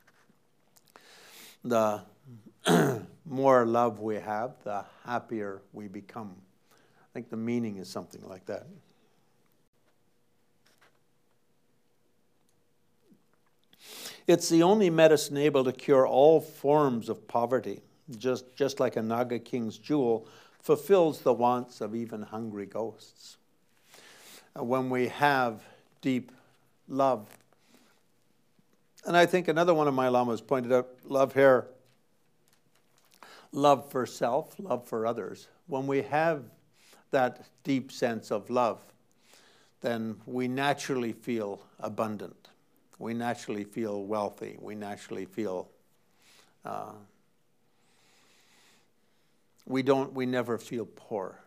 The more love we have, the happier we become. I think the meaning is something like that. It's the only medicine able to cure all forms of poverty, just, just like a Naga king's jewel fulfills the wants of even hungry ghosts. Uh, when we have deep love, and I think another one of my lamas pointed out, love here, love for self, love for others. When we have that deep sense of love, then we naturally feel abundant. We naturally feel wealthy. We naturally feel, uh, we don't, we never feel poor.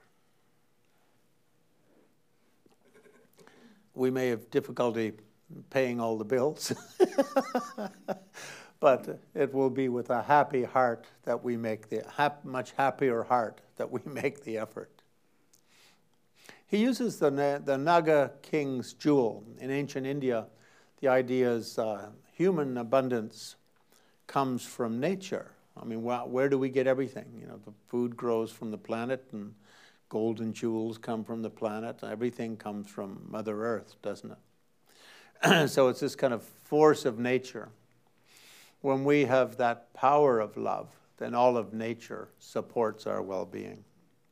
We may have difficulty paying all the bills, but it will be with a happy heart that we make the, hap, much happier heart that we make the effort. He uses the, the Naga king's jewel. In ancient India, the idea is uh, human abundance comes from nature. I mean, wh where do we get everything? You know, the food grows from the planet, and gold and jewels come from the planet. Everything comes from Mother Earth, doesn't it? So it's this kind of force of nature. When we have that power of love, then all of nature supports our well-being.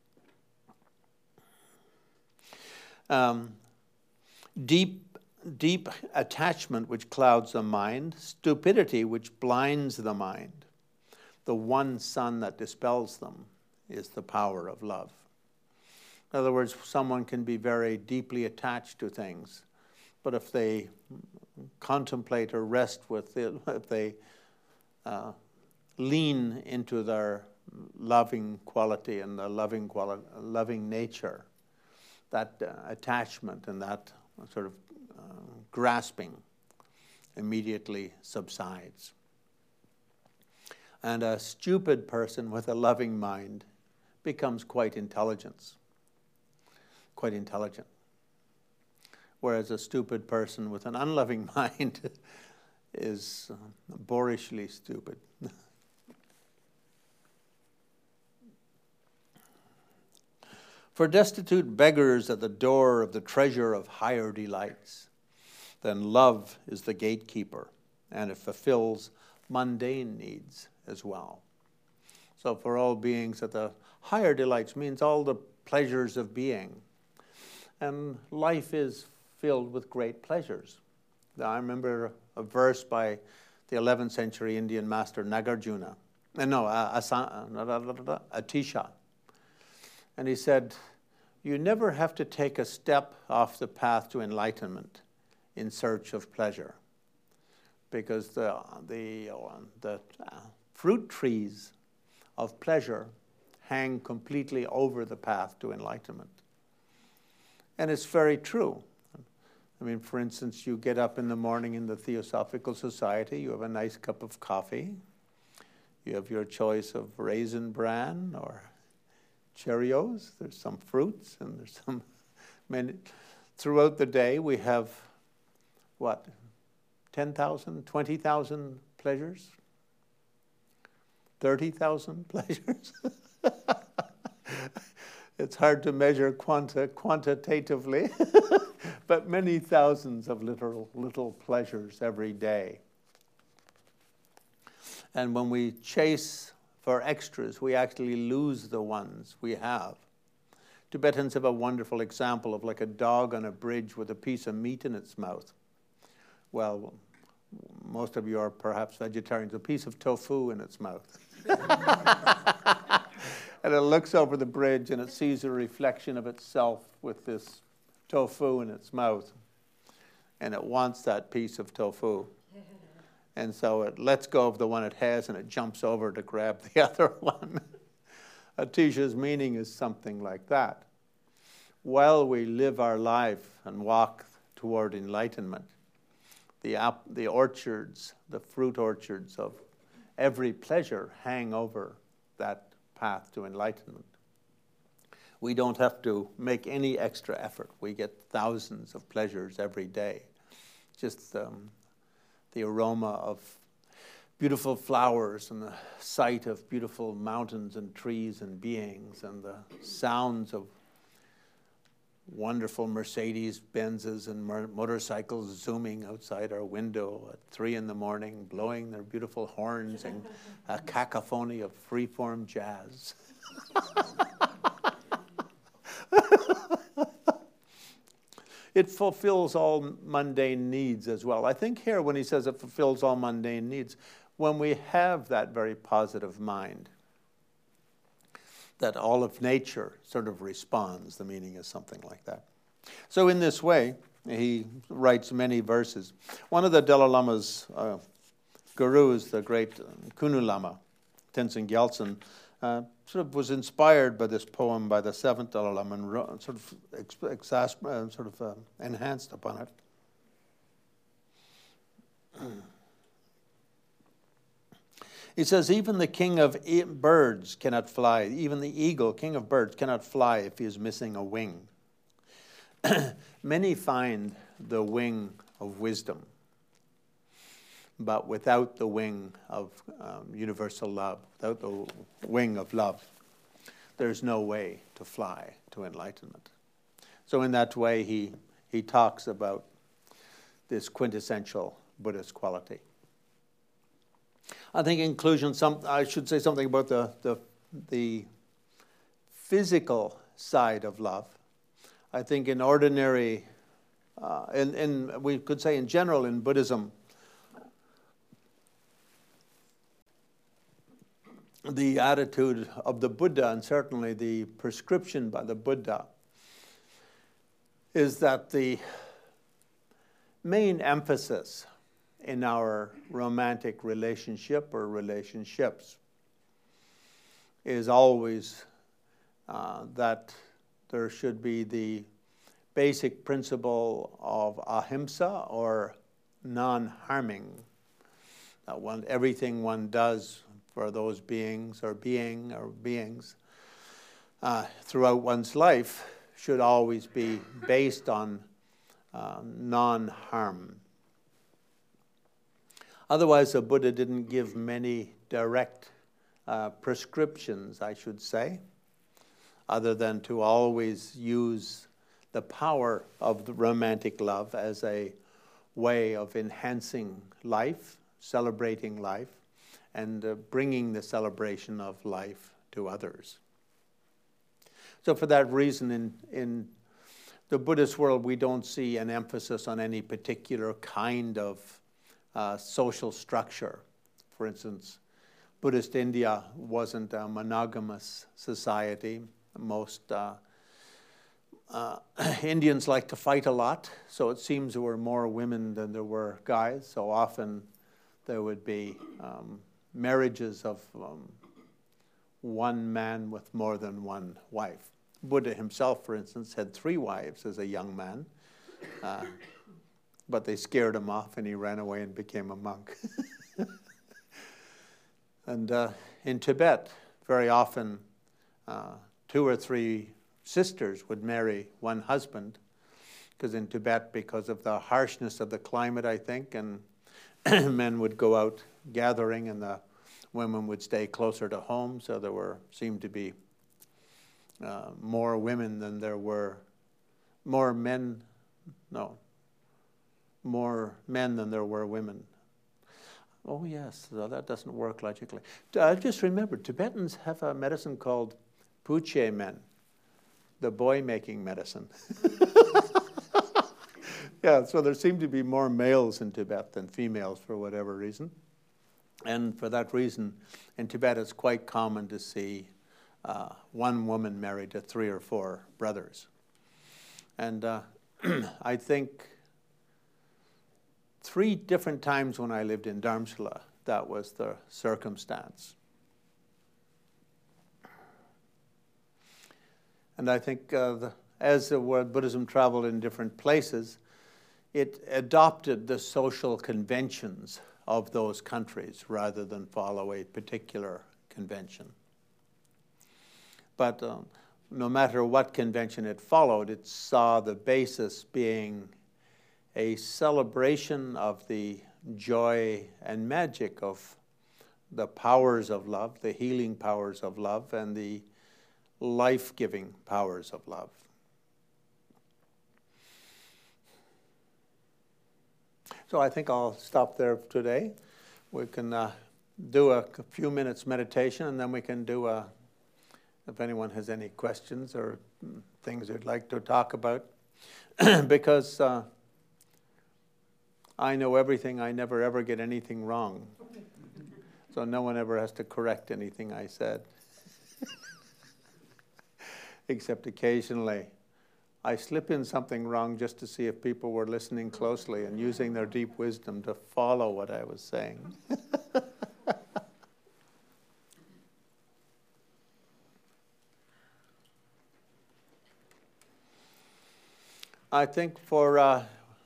Um, deep, deep attachment which clouds the mind, stupidity which blinds the mind, the one sun that dispels them is the power of love. In other words, someone can be very deeply attached to things, but if they contemplate or rest with it, if they uh, lean into their loving quality and the loving quality, loving nature, that uh, attachment and that sort of uh, grasping immediately subsides. And a stupid person with a loving mind becomes quite intelligent, quite intelligent. Whereas a stupid person with an unloving mind is uh, boorishly stupid. For destitute beggars at the door of the treasure of higher delights, then love is the gatekeeper, and it fulfills mundane needs as well. So for all beings at the higher delights means all the pleasures of being. And life is filled with great pleasures. I remember a verse by the eleventh century Indian master Nagarjuna, uh, no, uh, uh, Atisha. And he said, you never have to take a step off the path to enlightenment in search of pleasure, because the, the, uh, the uh, fruit trees of pleasure hang completely over the path to enlightenment. And it's very true. I mean, for instance, you get up in the morning in the Theosophical Society, you have a nice cup of coffee, you have your choice of raisin bran or Cheerios, there's some fruits, and there's some, many. Throughout the day we have, what, ten thousand, twenty thousand pleasures? thirty thousand pleasures? It's hard to measure quanta, quantitatively, but many thousands of little, little pleasures every day. And when we chase for extras, we actually lose the ones we have. Tibetans have a wonderful example of like a dog on a bridge with a piece of meat in its mouth. Well, most of you are perhaps vegetarians, a piece of tofu in its mouth. And it looks over the bridge and it sees a reflection of itself with this tofu in its mouth. And it wants that piece of tofu. And so it lets go of the one it has and it jumps over to grab the other one. Atisha's meaning is something like that. While we live our life and walk toward enlightenment, the, ap the orchards, the fruit orchards of every pleasure hang over that path to enlightenment. We don't have to make any extra effort. We get thousands of pleasures every day. Just um, the aroma of beautiful flowers and the sight of beautiful mountains and trees and beings and the sounds of wonderful Mercedes Benzes and motorcycles zooming outside our window at three in the morning, blowing their beautiful horns and a cacophony of freeform jazz. It fulfills all mundane needs as well. I think here when he says it fulfills all mundane needs, when we have that very positive mind, that all of nature sort of responds, the meaning is something like that. So in this way, He writes many verses. One of the Dalai Lama's uh, gurus, the great Kunu Lama, Tenzin Gyaltsen, uh, sort of was inspired by this poem by the seventh Dalai Lama and wrote, sort of ex exasper uh, sort of uh, enhanced upon it. He says, even the king of e birds cannot fly. Even the eagle, king of birds, cannot fly if he is missing a wing. Many find the wing of wisdom, but without the wing of um, universal love, without the wing of love, there's no way to fly to enlightenment. So in that way, he, he talks about this quintessential Buddhist quality. I think in conclusion, some, I should say something about the, the, the physical side of love. I think in ordinary, uh, in, in, we could say in general in Buddhism, the attitude of the Buddha, and certainly the prescription by the Buddha, is that the main emphasis in our romantic relationship or relationships is always uh, that there should be the basic principle of ahimsa, or non-harming. That one, everything one does for those beings or being or beings uh, throughout one's life should always be based on uh, non-harm. Otherwise, the Buddha didn't give many direct uh, prescriptions, I should say, other than to always use the power of the romantic love as a way of enhancing life, celebrating life, and uh, bringing the celebration of life to others. So for that reason, in, in the Buddhist world, we don't see an emphasis on any particular kind of uh, social structure. For instance, Buddhist India wasn't a monogamous society. Most uh, uh, Indians like to fight a lot, so it seems there were more women than there were guys. So often there would be um, marriages of um, one man with more than one wife. Buddha himself, for instance, had three wives as a young man, uh, but they scared him off and he ran away and became a monk. And uh, in Tibet, very often, uh, two or three sisters would marry one husband, because in Tibet, because of the harshness of the climate, I think, and men would go out gathering and the women would stay closer to home, so there were seemed to be uh, more women than there were, more men, no, more men than there were women. Oh yes, so that doesn't work logically. I just remembered, Tibetans have a medicine called Puche men, the boy-making medicine. Yeah, so there seem to be more males in Tibet than females for whatever reason. And for that reason, in Tibet it's quite common to see uh, one woman married to three or four brothers. And uh, I think three different times when I lived in Dharamsala, that was the circumstance. And I think uh, the, as the word Buddhism traveled in different places, it adopted the social conventions of those countries rather than follow a particular convention. But um, no matter what convention it followed, it saw the basis being a celebration of the joy and magic of the powers of love, the healing powers of love, and the life-giving powers of love. So I think I'll stop there today. We can uh, do a few minutes meditation, and then we can do a, if anyone has any questions or things they'd like to talk about. Because uh, I know everything, I never ever get anything wrong. So no one ever has to correct anything I said. Except occasionally I slip in something wrong just to see if people were listening closely and using their deep wisdom to follow what I was saying. I think for uh,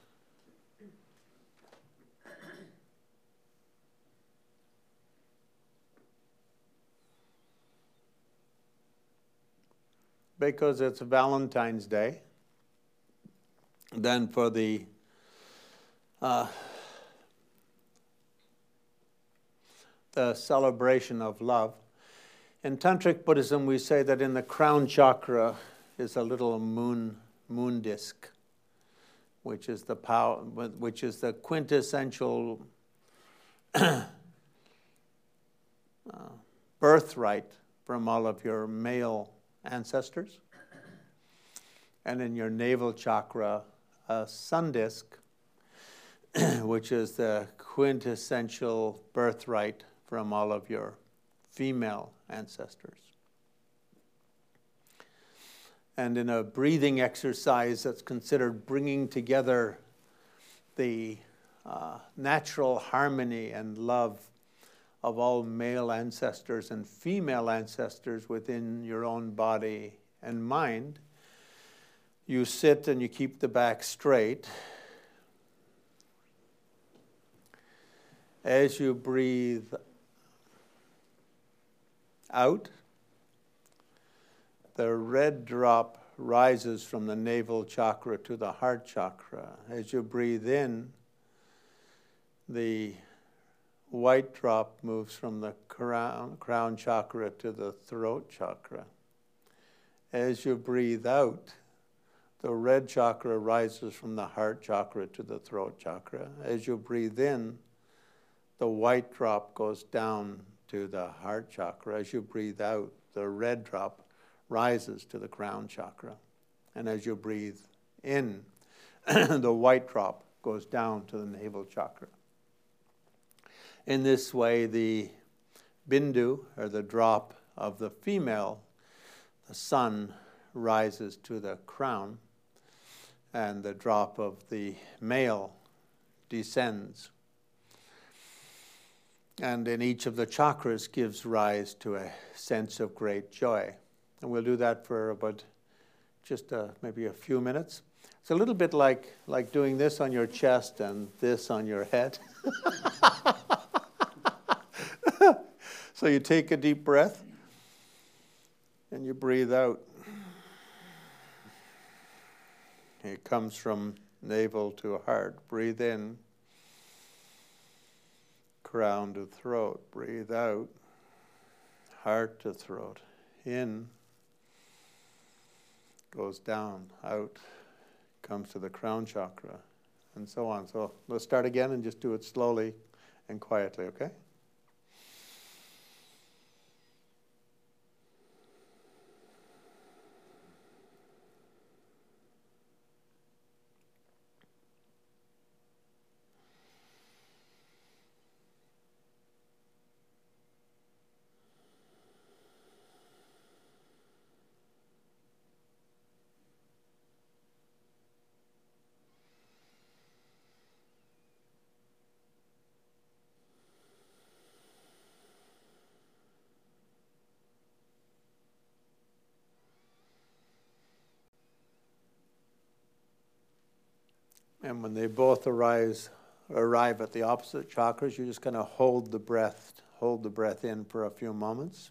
because it's Valentine's Day, then for the uh, the celebration of love. In Tantric Buddhism, we say that in the crown chakra is a little moon moon disk, which is the power, which is the quintessential uh, birthright from all of your male ancestors. And in your navel chakra, a sun disk, which is the quintessential birthright from all of your female ancestors. And in a breathing exercise that's considered bringing together the uh, natural harmony and love of all male ancestors and female ancestors within your own body and mind, you sit and you keep the back straight. As you breathe out, the red drop rises from the navel chakra to the heart chakra. As you breathe in, the white drop moves from the crown, crown chakra to the throat chakra. As you breathe out, the red chakra rises from the heart chakra to the throat chakra. As you breathe in, the white drop goes down to the heart chakra. As you breathe out, the red drop rises to the crown chakra. And as you breathe in, the white drop goes down to the navel chakra. In this way, the bindu, or the drop of the female, the sun, rises to the crown, and the drop of the male descends. And in each of the chakras gives rise to a sense of great joy. And we'll do that for about just uh, maybe a few minutes. It's a little bit like, like doing this on your chest and this on your head. So you take a deep breath and you breathe out. It comes from navel to heart. Breathe in. Crown to throat. Breathe out. Heart to throat. In. Goes down. Out. Comes to the crown chakra. And so on. So let's start again and just do it slowly and quietly, okay? And when they both arise, arrive at the opposite chakras, you just kind of hold the breath, hold the breath in for a few moments.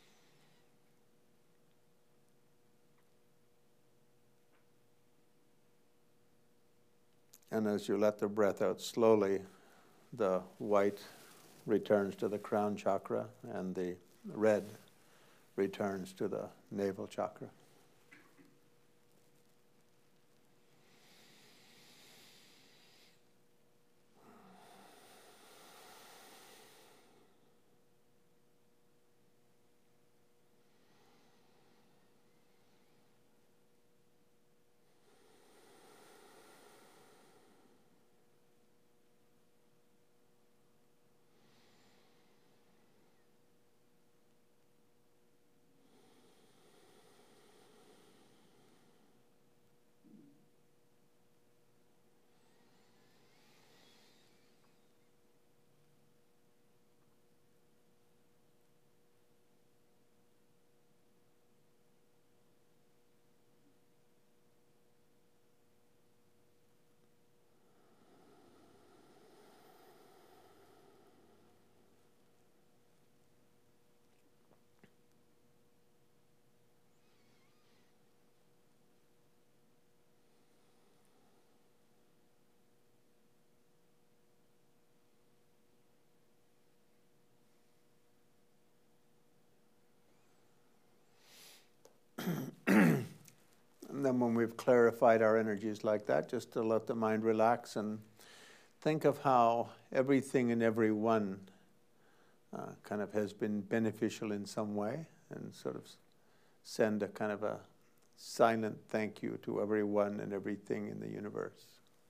And as you let the breath out slowly, the white returns to the crown chakra and the red returns to the navel chakra. then when we've clarified our energies like that, just to let the mind relax and think of how everything and everyone uh, kind of has been beneficial in some way, and sort of send a kind of a silent thank you to everyone and everything in the universe.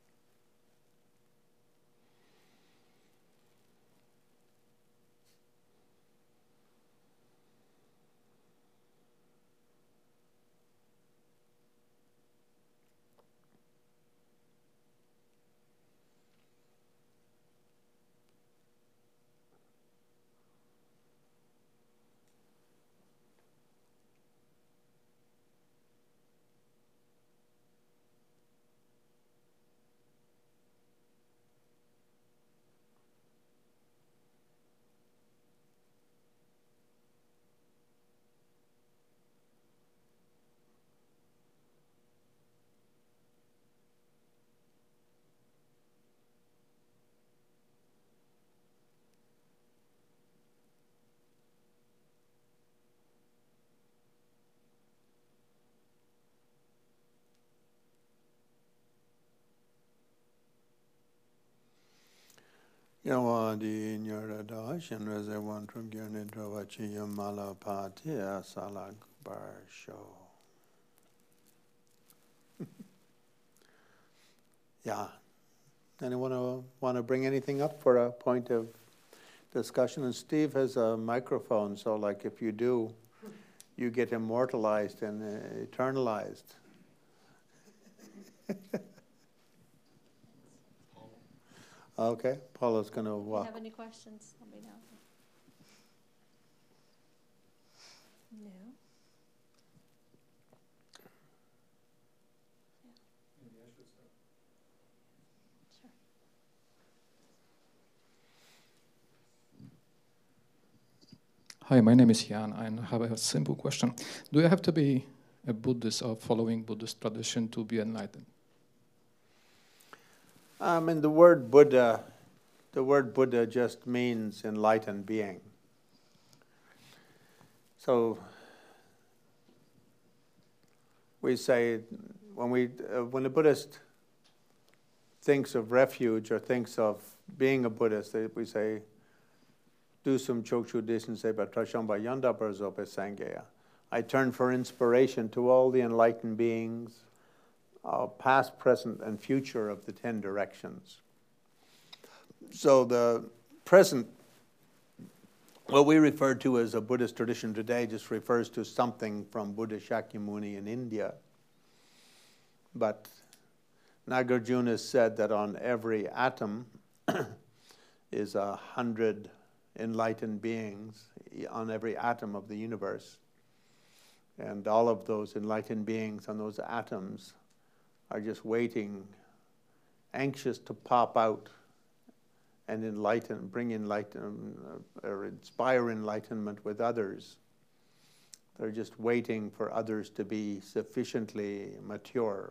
Yawadi Nyarada Shenreze Wantrum Gyanidravachi Yamala Patia Salag Barsho. Yeah. Anyone want to bring anything up for a point of discussion? And Steve has a microphone, so like if you do, you get immortalized and uh, eternalized. Okay, Paula's going to walk. Do you have any questions? Let me know. No. Yeah. Maybe I should start. Sure. Hi, my name is Jan. I have a simple question. Do you have to be a Buddhist or following Buddhist tradition to be enlightened? I mean, the word Buddha, the word Buddha just means enlightened being. So we say, when we uh, when a Buddhist thinks of refuge or thinks of being a Buddhist, they, we say, Dusum Chokchu Disan Seba Trashamba Yanda Barzope Sangaya. I turn for inspiration to all the enlightened beings, Uh, past, present, and future of the ten directions. So the present, what we refer to as a Buddhist tradition today, just refers to something from Buddha Shakyamuni in India. But Nagarjuna said that on every atom is a hundred enlightened beings, on every atom of the universe. And all of those enlightened beings on those atoms are just waiting, anxious to pop out and enlighten, bring enlighten, or inspire enlightenment with others. They're just waiting for others to be sufficiently mature.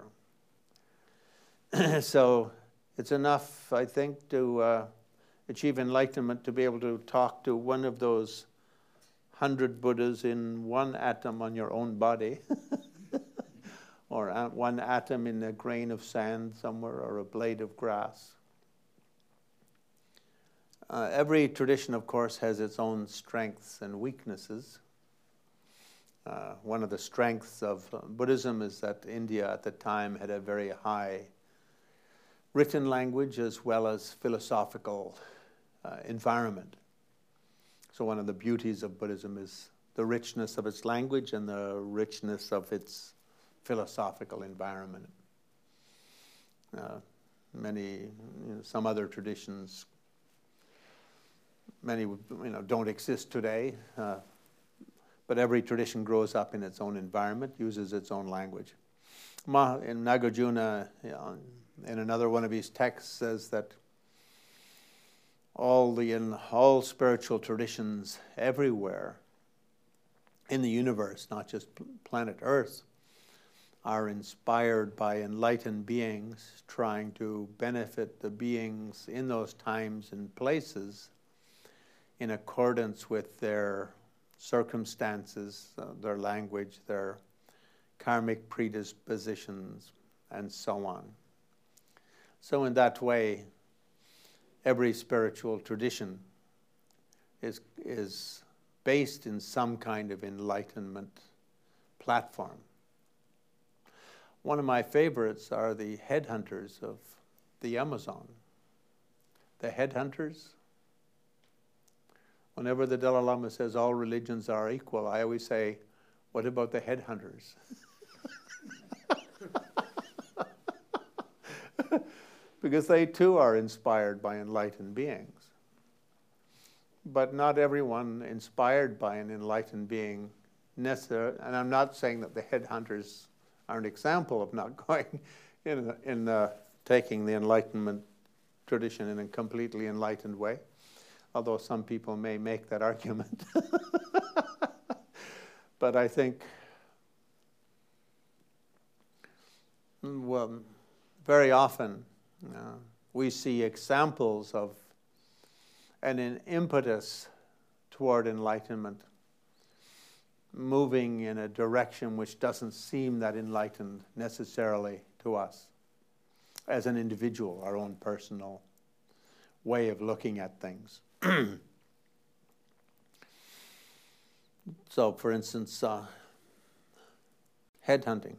So it's enough, I think, to uh, achieve enlightenment to be able to talk to one of those hundred Buddhas in one atom on your own body. Or one atom in a grain of sand somewhere, or a blade of grass. Uh, every tradition, of course, has its own strengths and weaknesses. Uh, one of the strengths of uh, Buddhism is that India at the time had a very high written language as well as philosophical uh, environment. So one of the beauties of Buddhism is the richness of its language and the richness of its philosophical environment. Uh, many, you know, some other traditions, many you know don't exist today, uh, but every tradition grows up in its own environment, uses its own language. Ma, in Nagarjuna, you know, in another one of his texts, says that all the in all spiritual traditions everywhere in the universe, not just planet Earth, are inspired by enlightened beings trying to benefit the beings in those times and places in accordance with their circumstances, uh, their language, their karmic predispositions, and so on. So in that way, every spiritual tradition is, is based in some kind of enlightenment platform. One of my favorites are the headhunters of the Amazon. The headhunters. Whenever the Dalai Lama says all religions are equal, I always say, what about the headhunters? Because they too are inspired by enlightened beings. But not everyone inspired by an enlightened being necessarily, and I'm not saying that the headhunters are an example of not going in, in uh, taking the enlightenment tradition in a completely enlightened way, although some people may make that argument. But I think, well, very often uh, we see examples of and an impetus toward enlightenment moving in a direction which doesn't seem that enlightened necessarily to us as an individual, our own personal way of looking at things. So, for instance, uh, headhunting.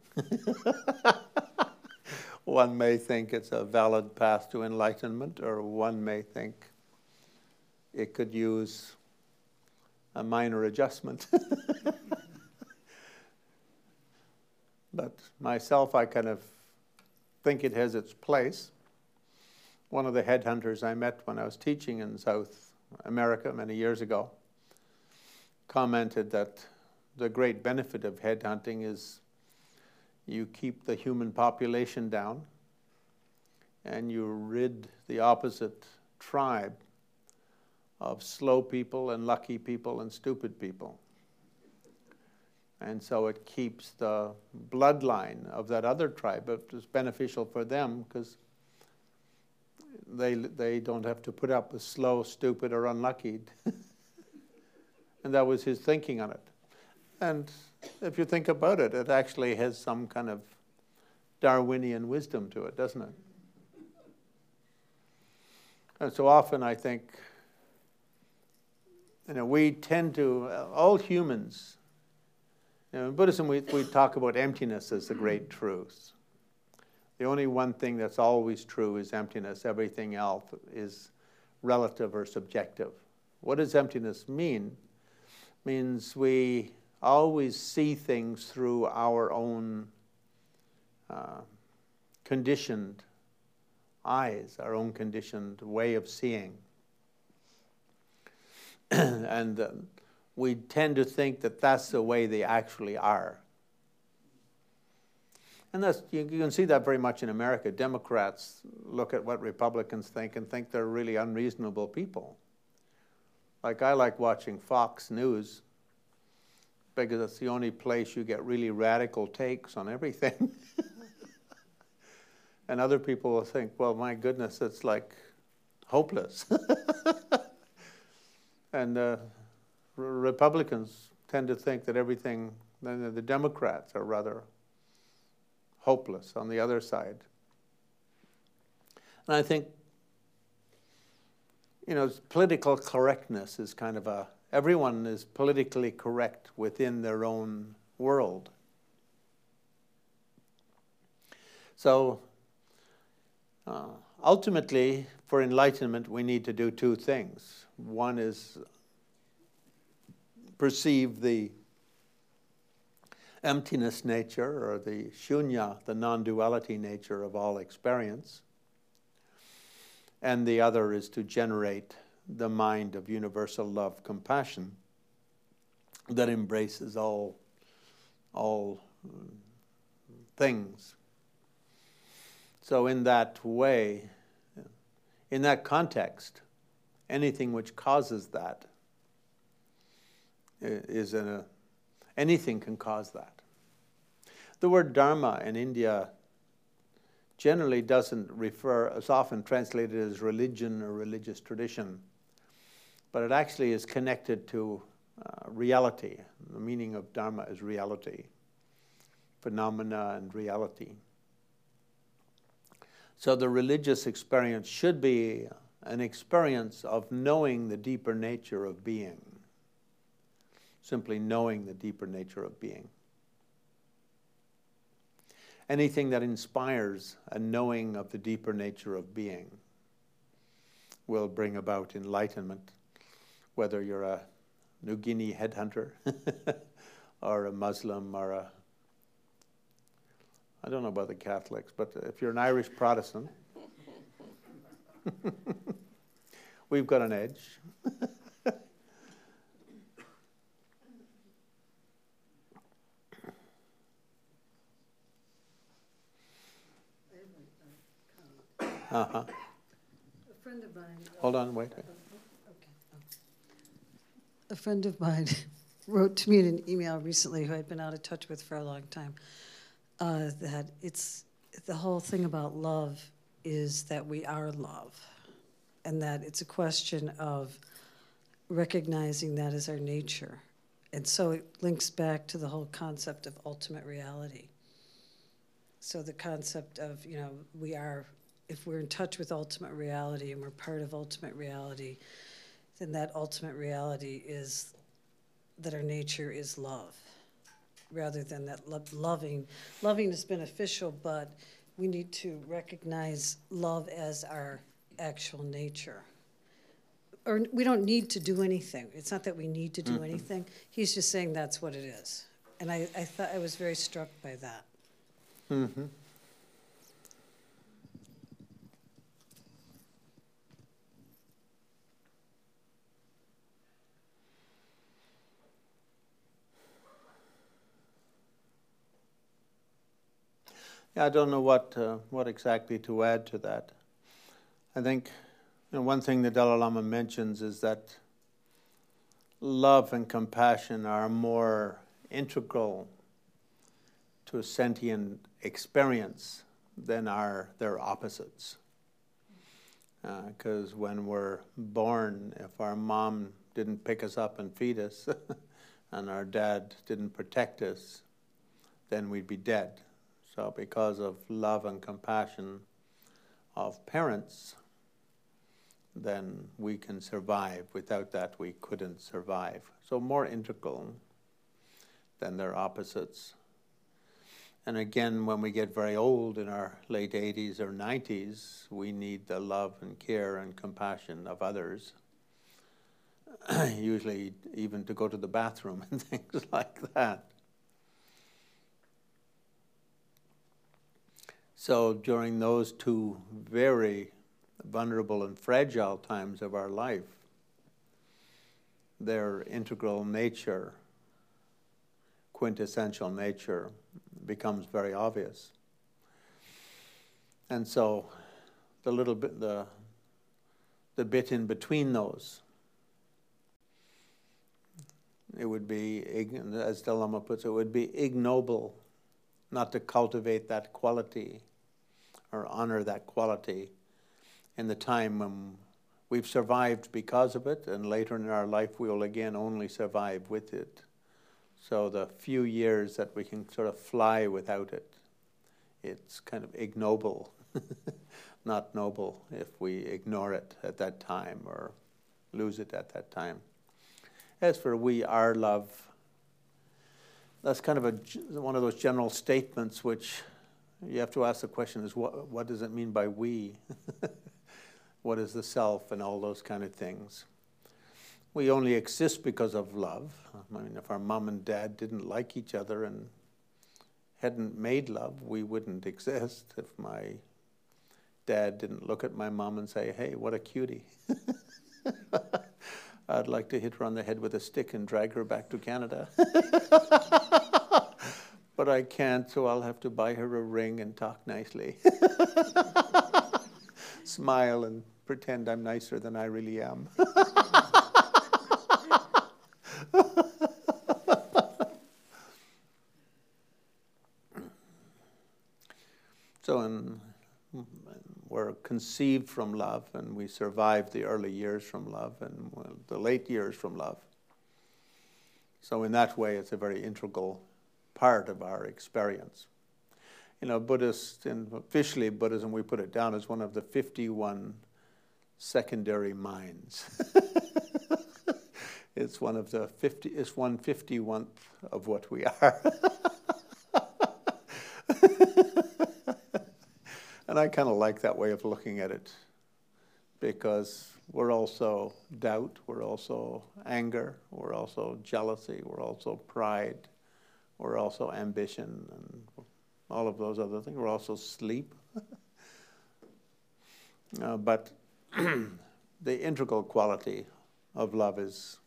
One may think it's a valid path to enlightenment, or one may think it could use a minor adjustment. But myself, I kind of think it has its place. One of the headhunters I met when I was teaching in South America many years ago commented that the great benefit of headhunting is you keep the human population down and you rid the opposite tribe of slow people and lucky people and stupid people. And so it keeps the bloodline of that other tribe. It was beneficial for them because they, they don't have to put up with slow, stupid, or unlucky. And that was his thinking on it. And if you think about it, it actually has some kind of Darwinian wisdom to it, doesn't it? And so often I think, you know, we tend to, uh, all humans, you know, in Buddhism we, we talk about emptiness as the great truth. The only one thing that's always true is emptiness. Everything else is relative or subjective. What does emptiness mean? It means we always see things through our own uh, conditioned eyes, our own conditioned way of seeing. And uh, we tend to think that that's the way they actually are. And that's, you, you can see that very much in America. Democrats look at what Republicans think and think they're really unreasonable people. Like, I like watching Fox News because it's the only place you get really radical takes on everything. And other people will think, well, my goodness, it's like hopeless. And uh, Republicans tend to think that everything, the Democrats are rather hopeless on the other side. And I think, you know, political correctness is kind of a, everyone is politically correct within their own world. So uh, ultimately, for enlightenment, we need to do two things. One is perceive the emptiness nature, or the shunya, the non-duality nature of all experience. And the other is to generate the mind of universal love, compassion that embraces all, all things. So in that way, in that context, anything which causes that is in a, anything can cause that. The word dharma in India generally doesn't refer, as often translated as religion or religious tradition, but it actually is connected to uh, reality. The meaning of dharma is reality. phenomena and reality. So the religious experience should be an experience of knowing the deeper nature of being. Simply knowing the deeper nature of being. Anything that inspires a knowing of the deeper nature of being will bring about enlightenment, whether you're a New Guinea headhunter or a Muslim or a, I don't know about the Catholics, but if you're an Irish Protestant, we've got an edge. Uh-huh. A friend of mine. Hold on, wait. Okay. Oh. A friend of mine wrote to me in an email recently, who I'd been out of touch with for a long time, uh, that it's the whole thing about love is that we are love, and that it's a question of recognizing that as our nature. And so it links back to the whole concept of ultimate reality. So the concept of, you know, we are, if we're in touch with ultimate reality and we're part of ultimate reality, then that ultimate reality is that our nature is love, rather than that lo- loving. Loving is beneficial, but we need to recognize love as our actual nature. Or we don't need to do anything. It's not that we need to do mm-hmm. anything. He's just saying that's what it is. And I, I thought I was very struck by that. Mm-hmm. Yeah, I don't know what uh, what exactly to add to that. I think you know, one thing the Dalai Lama mentions is that love and compassion are more integral to a sentient experience than are their opposites. Because uh, when we're born, if our mom didn't pick us up and feed us, and our dad didn't protect us, then we'd be dead. So because of love and compassion of parents, then we can survive. Without that, we couldn't survive. So more integral than their opposites. And again, when we get very old in our late eighties or nineties, we need the love and care and compassion of others, usually even to go to the bathroom and things like that. So during those two very vulnerable and fragile times of our life, their integral nature, quintessential nature, becomes very obvious. And so the little bit, the, the bit in between those, it would be, as Dalai Lama puts it, it would be ignoble not to cultivate that quality or honor that quality in the time when we've survived because of it, and later in our life we will again only survive with it. So the few years that we can sort of fly without it, it's kind of ignoble, not noble, if we ignore it at that time or lose it at that time. As for we are love, that's kind of a, one of those general statements which you have to ask the question is, what, what does it mean by we? What is the self and all those kind of things? We only exist because of love. I mean, if our mom and dad didn't like each other and hadn't made love, we wouldn't exist. If my dad didn't look at my mom and say, hey, what a cutie. I'd like to hit her on the head with a stick and drag her back to Canada. But I can't, so I'll have to buy her a ring and talk nicely. Smile and pretend I'm nicer than I really am. So in, we're conceived from love, and we survive the early years from love and well, the late years from love. So in that way, it's a very integral part of our experience. You know, Buddhist, and officially Buddhism, we put it down as one of the fifty-one secondary minds. It's one of the fifty, it's one fifty-one-th of what we are. And I kind of like that way of looking at it, because we're also doubt, we're also anger, we're also jealousy, we're also pride, we're also ambition, and all of those other things. We're also sleep. uh, but the integral quality of love is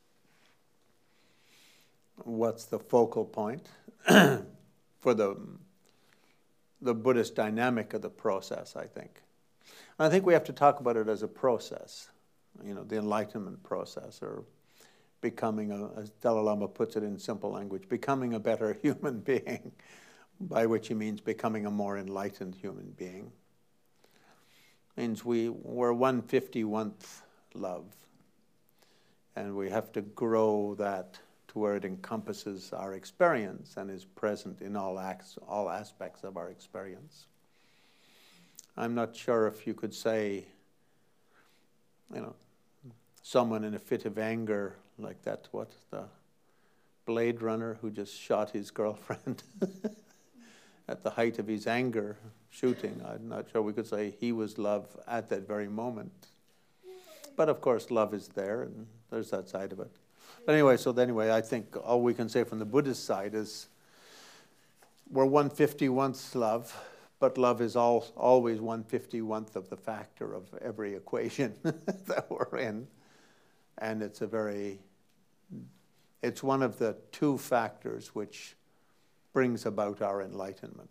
what's the focal point for the the Buddhist dynamic of the process, I think. And I think we have to talk about it as a process, you know, the enlightenment process, or becoming, a, as Dalai Lama puts it in simple language, becoming a better human being, by which he means becoming a more enlightened human being. Means we, we're one fifty-one-th love, and we have to grow that to where it encompasses our experience and is present in all acts, all aspects of our experience. I'm not sure if you could say, you know, someone in a fit of anger like that, what, the Blade Runner who just shot his girlfriend at the height of his anger shooting. I'm not sure we could say he was love at that very moment. But of course, love is there, and there's that side of it. But anyway, so anyway, I think all we can say from the Buddhist side is we're one fifty-one-th love, but love is all, always one fifty-one-th of the factor of every equation that we're in. And it's a very, it's one of the two factors which brings about our enlightenment.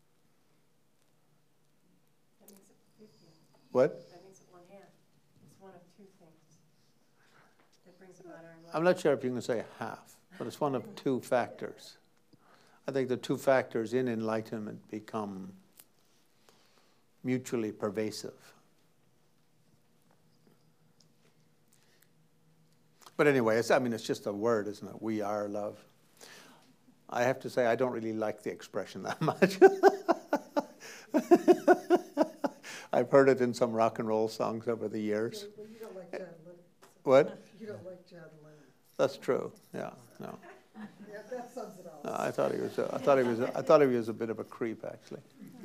That makes it fifty. What? That makes it one half. It's one of two things that brings about our enlightenment. I'm not sure if you can say half, but it's one of two factors. I think the two factors in enlightenment become mutually pervasive. But anyway, it's, I mean, it's just a word, isn't it? We are love. I have to say, I don't really like the expression that much. I've heard it in some rock and roll songs over the years. Well, you don't like John Lennon. What? You don't like John Lennon. That's true. Yeah. No. Yeah, that sums it all. No, I thought he was. A, I thought he was. A, I thought he was a bit of a creep, actually.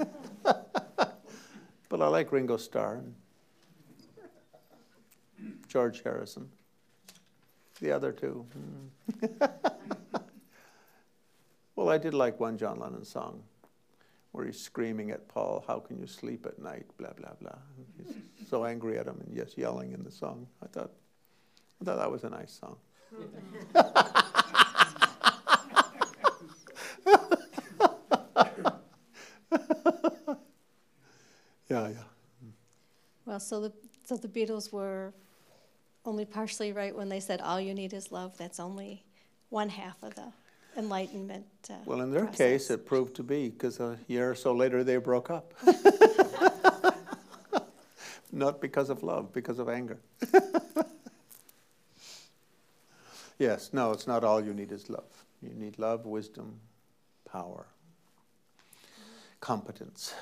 But I like Ringo Starr and George Harrison. The other two. Mm. Well, I did like one John Lennon song where he's screaming at Paul, "How can you sleep at night?" Blah blah blah. He's so angry at him and just yelling in the song. I thought, I thought that was a nice song. Yeah, yeah. Well, so the so the Beatles were only partially right when they said all you need is love. That's only one half of the Enlightenment uh, Well, in their process. case, it proved to be, because a year or so later they broke up. Not because of love, because of anger. Yes, no, it's not all you need is love. You need love, wisdom, power, competence.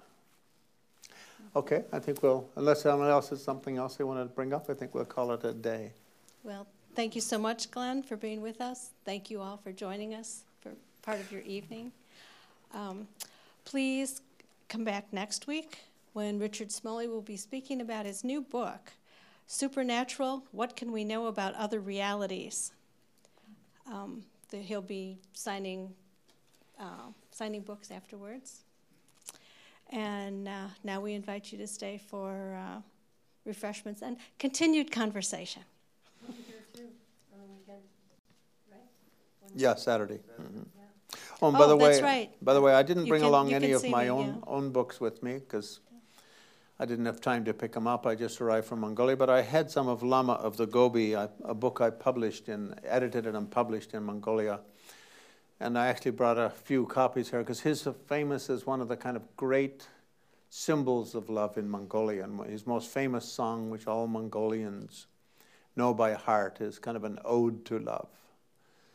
Okay, I think we'll, unless someone else has something else they want to bring up, I think we'll call it a day. Well, thank you so much, Glenn, for being with us. Thank you all for joining us for part of your evening. Um, please come back next week when Richard Smalley will be speaking about his new book, Supernatural, What Can We Know About Other Realities? Um, the, he'll be signing, uh, signing books afterwards. And uh, now we invite you to stay for uh, refreshments and continued conversation. We'll be here too on the weekend, right? Yeah, Saturday. Mm-hmm. Yeah. Oh, and by Oh, the way, that's right. by the way, I didn't You bring can- along you any can of see my me, own yeah. own books with me because I didn't have time to pick them up. I just arrived from Mongolia, but I had some of Lama of the Gobi, I, a book I published in, edited and published in Mongolia. And I actually brought a few copies here because his famous as one of the kind of great symbols of love in Mongolia. And his most famous song, which all Mongolians know by heart, is kind of an ode to love.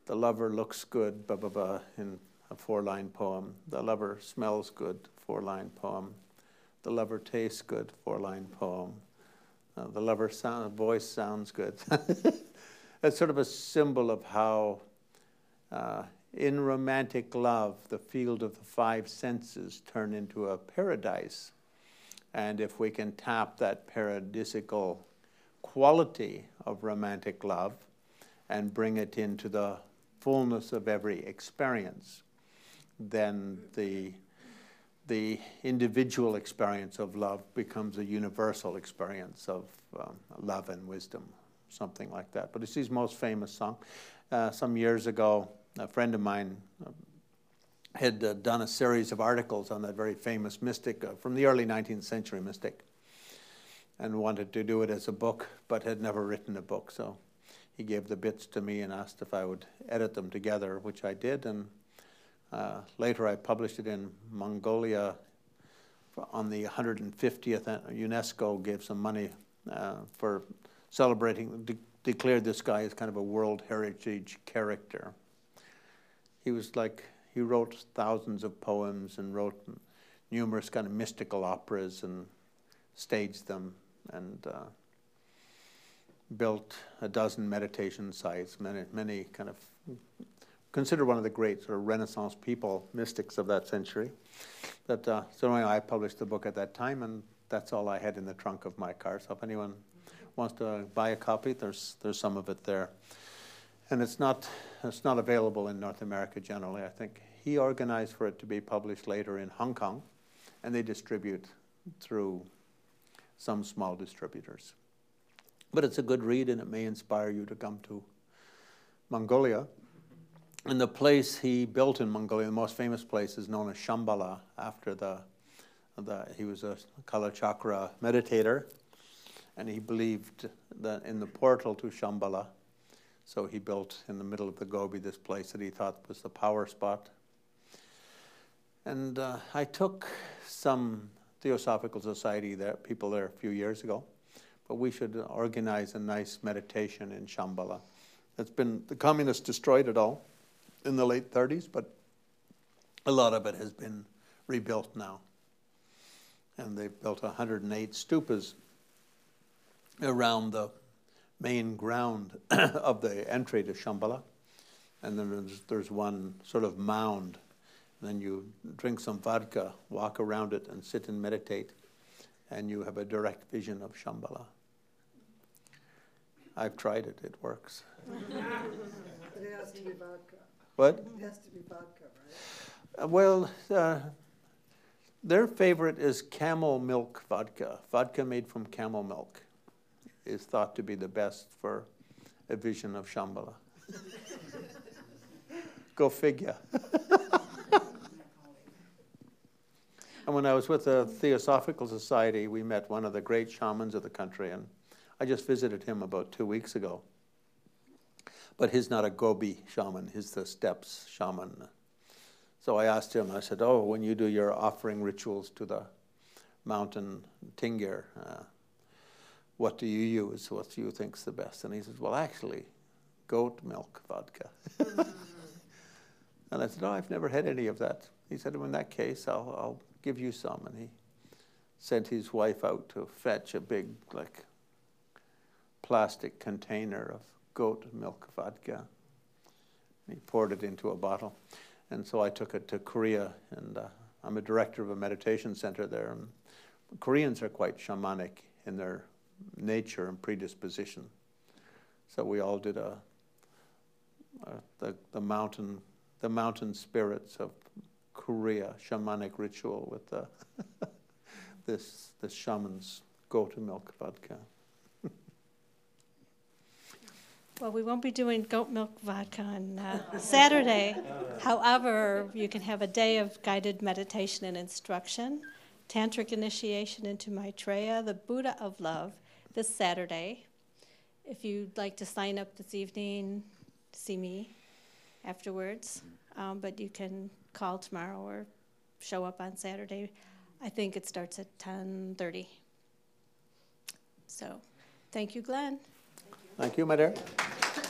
the lover looks good, blah, blah, blah, in a four-line poem. The lover smells good, four-line poem. The lover tastes good, four-line poem. Uh, the lover sound, voice sounds good. It's sort of a symbol of how uh, in romantic love, the field of the five senses turn into a paradise. And if we can tap that paradisical quality of romantic love and bring it into the fullness of every experience, then the, the individual experience of love becomes a universal experience of um, love and wisdom, something like that. But it's his most famous song. Uh, some years ago, a friend of mine uh, had uh, done a series of articles on that very famous mystic uh, from the early nineteenth century mystic, and wanted to do it as a book, but had never written a book. So he gave the bits to me and asked if I would edit them together, which I did. And uh, later I published it in Mongolia on the one hundred fiftieth. UNESCO gave some money uh, for celebrating, de declared this guy as kind of a World Heritage character. He was like, he wrote thousands of poems and wrote numerous kind of mystical operas and staged them, and uh, built a dozen meditation sites, many, many kind of, considered one of the great sort of Renaissance people, mystics of that century. But, uh, so anyway, I published the book at that time, and that's all I had in the trunk of my car. So if anyone wants to buy a copy, there's, there's some of it there. And it's not, it's not available in North America generally. I think he organized for it to be published later in Hong Kong, and they distribute through some small distributors. But it's a good read, and it may inspire you to come to Mongolia. And the place he built in Mongolia, the most famous place, is known as Shambhala, after the, the he was a Kalachakra meditator, and he believed that in the portal to Shambhala. So he built in the middle of the Gobi this place that he thought was the power spot. And uh, I took some Theosophical Society there, people there a few years ago, but we should organize a nice meditation in Shambhala. It's been, the communists destroyed it all in the late thirties, but a lot of it has been rebuilt now. And they've built one hundred eight stupas around the main ground of the entry to Shambhala. And then there's, there's one sort of mound. And then you drink some vodka, walk around it, and sit and meditate, and you have a direct vision of Shambhala. I've tried it. It works. It has to be vodka. What? It has to be vodka, right? Uh, well, uh, their favorite is camel milk vodka. Vodka made from camel milk is thought to be the best for a vision of Shambhala. Go figure. And when I was with the Theosophical Society, we met one of the great shamans of the country, and I just visited him about two weeks ago. But he's not a Gobi shaman, he's the steppes shaman. So I asked him, I said, oh, when you do your offering rituals to the mountain Tingir, uh, what do you use? What do you think's the best? And he says, well, actually, goat milk vodka. And I said, oh, I've never had any of that. He said, well, in that case, I'll, I'll give you some. And he sent his wife out to fetch a big, like, plastic container of goat milk vodka. And he poured it into a bottle. And so I took it to Korea, and uh, I'm a director of a meditation center there. And Koreans are quite shamanic in their nature and predisposition. So we all did a, a the, the mountain the mountain spirits of Korea shamanic ritual with the this this shaman's goat milk vodka. Well, we won't be doing goat milk vodka on uh, Saturday. However, you can have a day of guided meditation and instruction, tantric initiation into Maitreya, the Buddha of love, this Saturday. If you'd like to sign up this evening, see me afterwards. Um, but you can call tomorrow or show up on Saturday. I think it starts at ten thirty. So, thank you, Glenn. Thank you, my dear.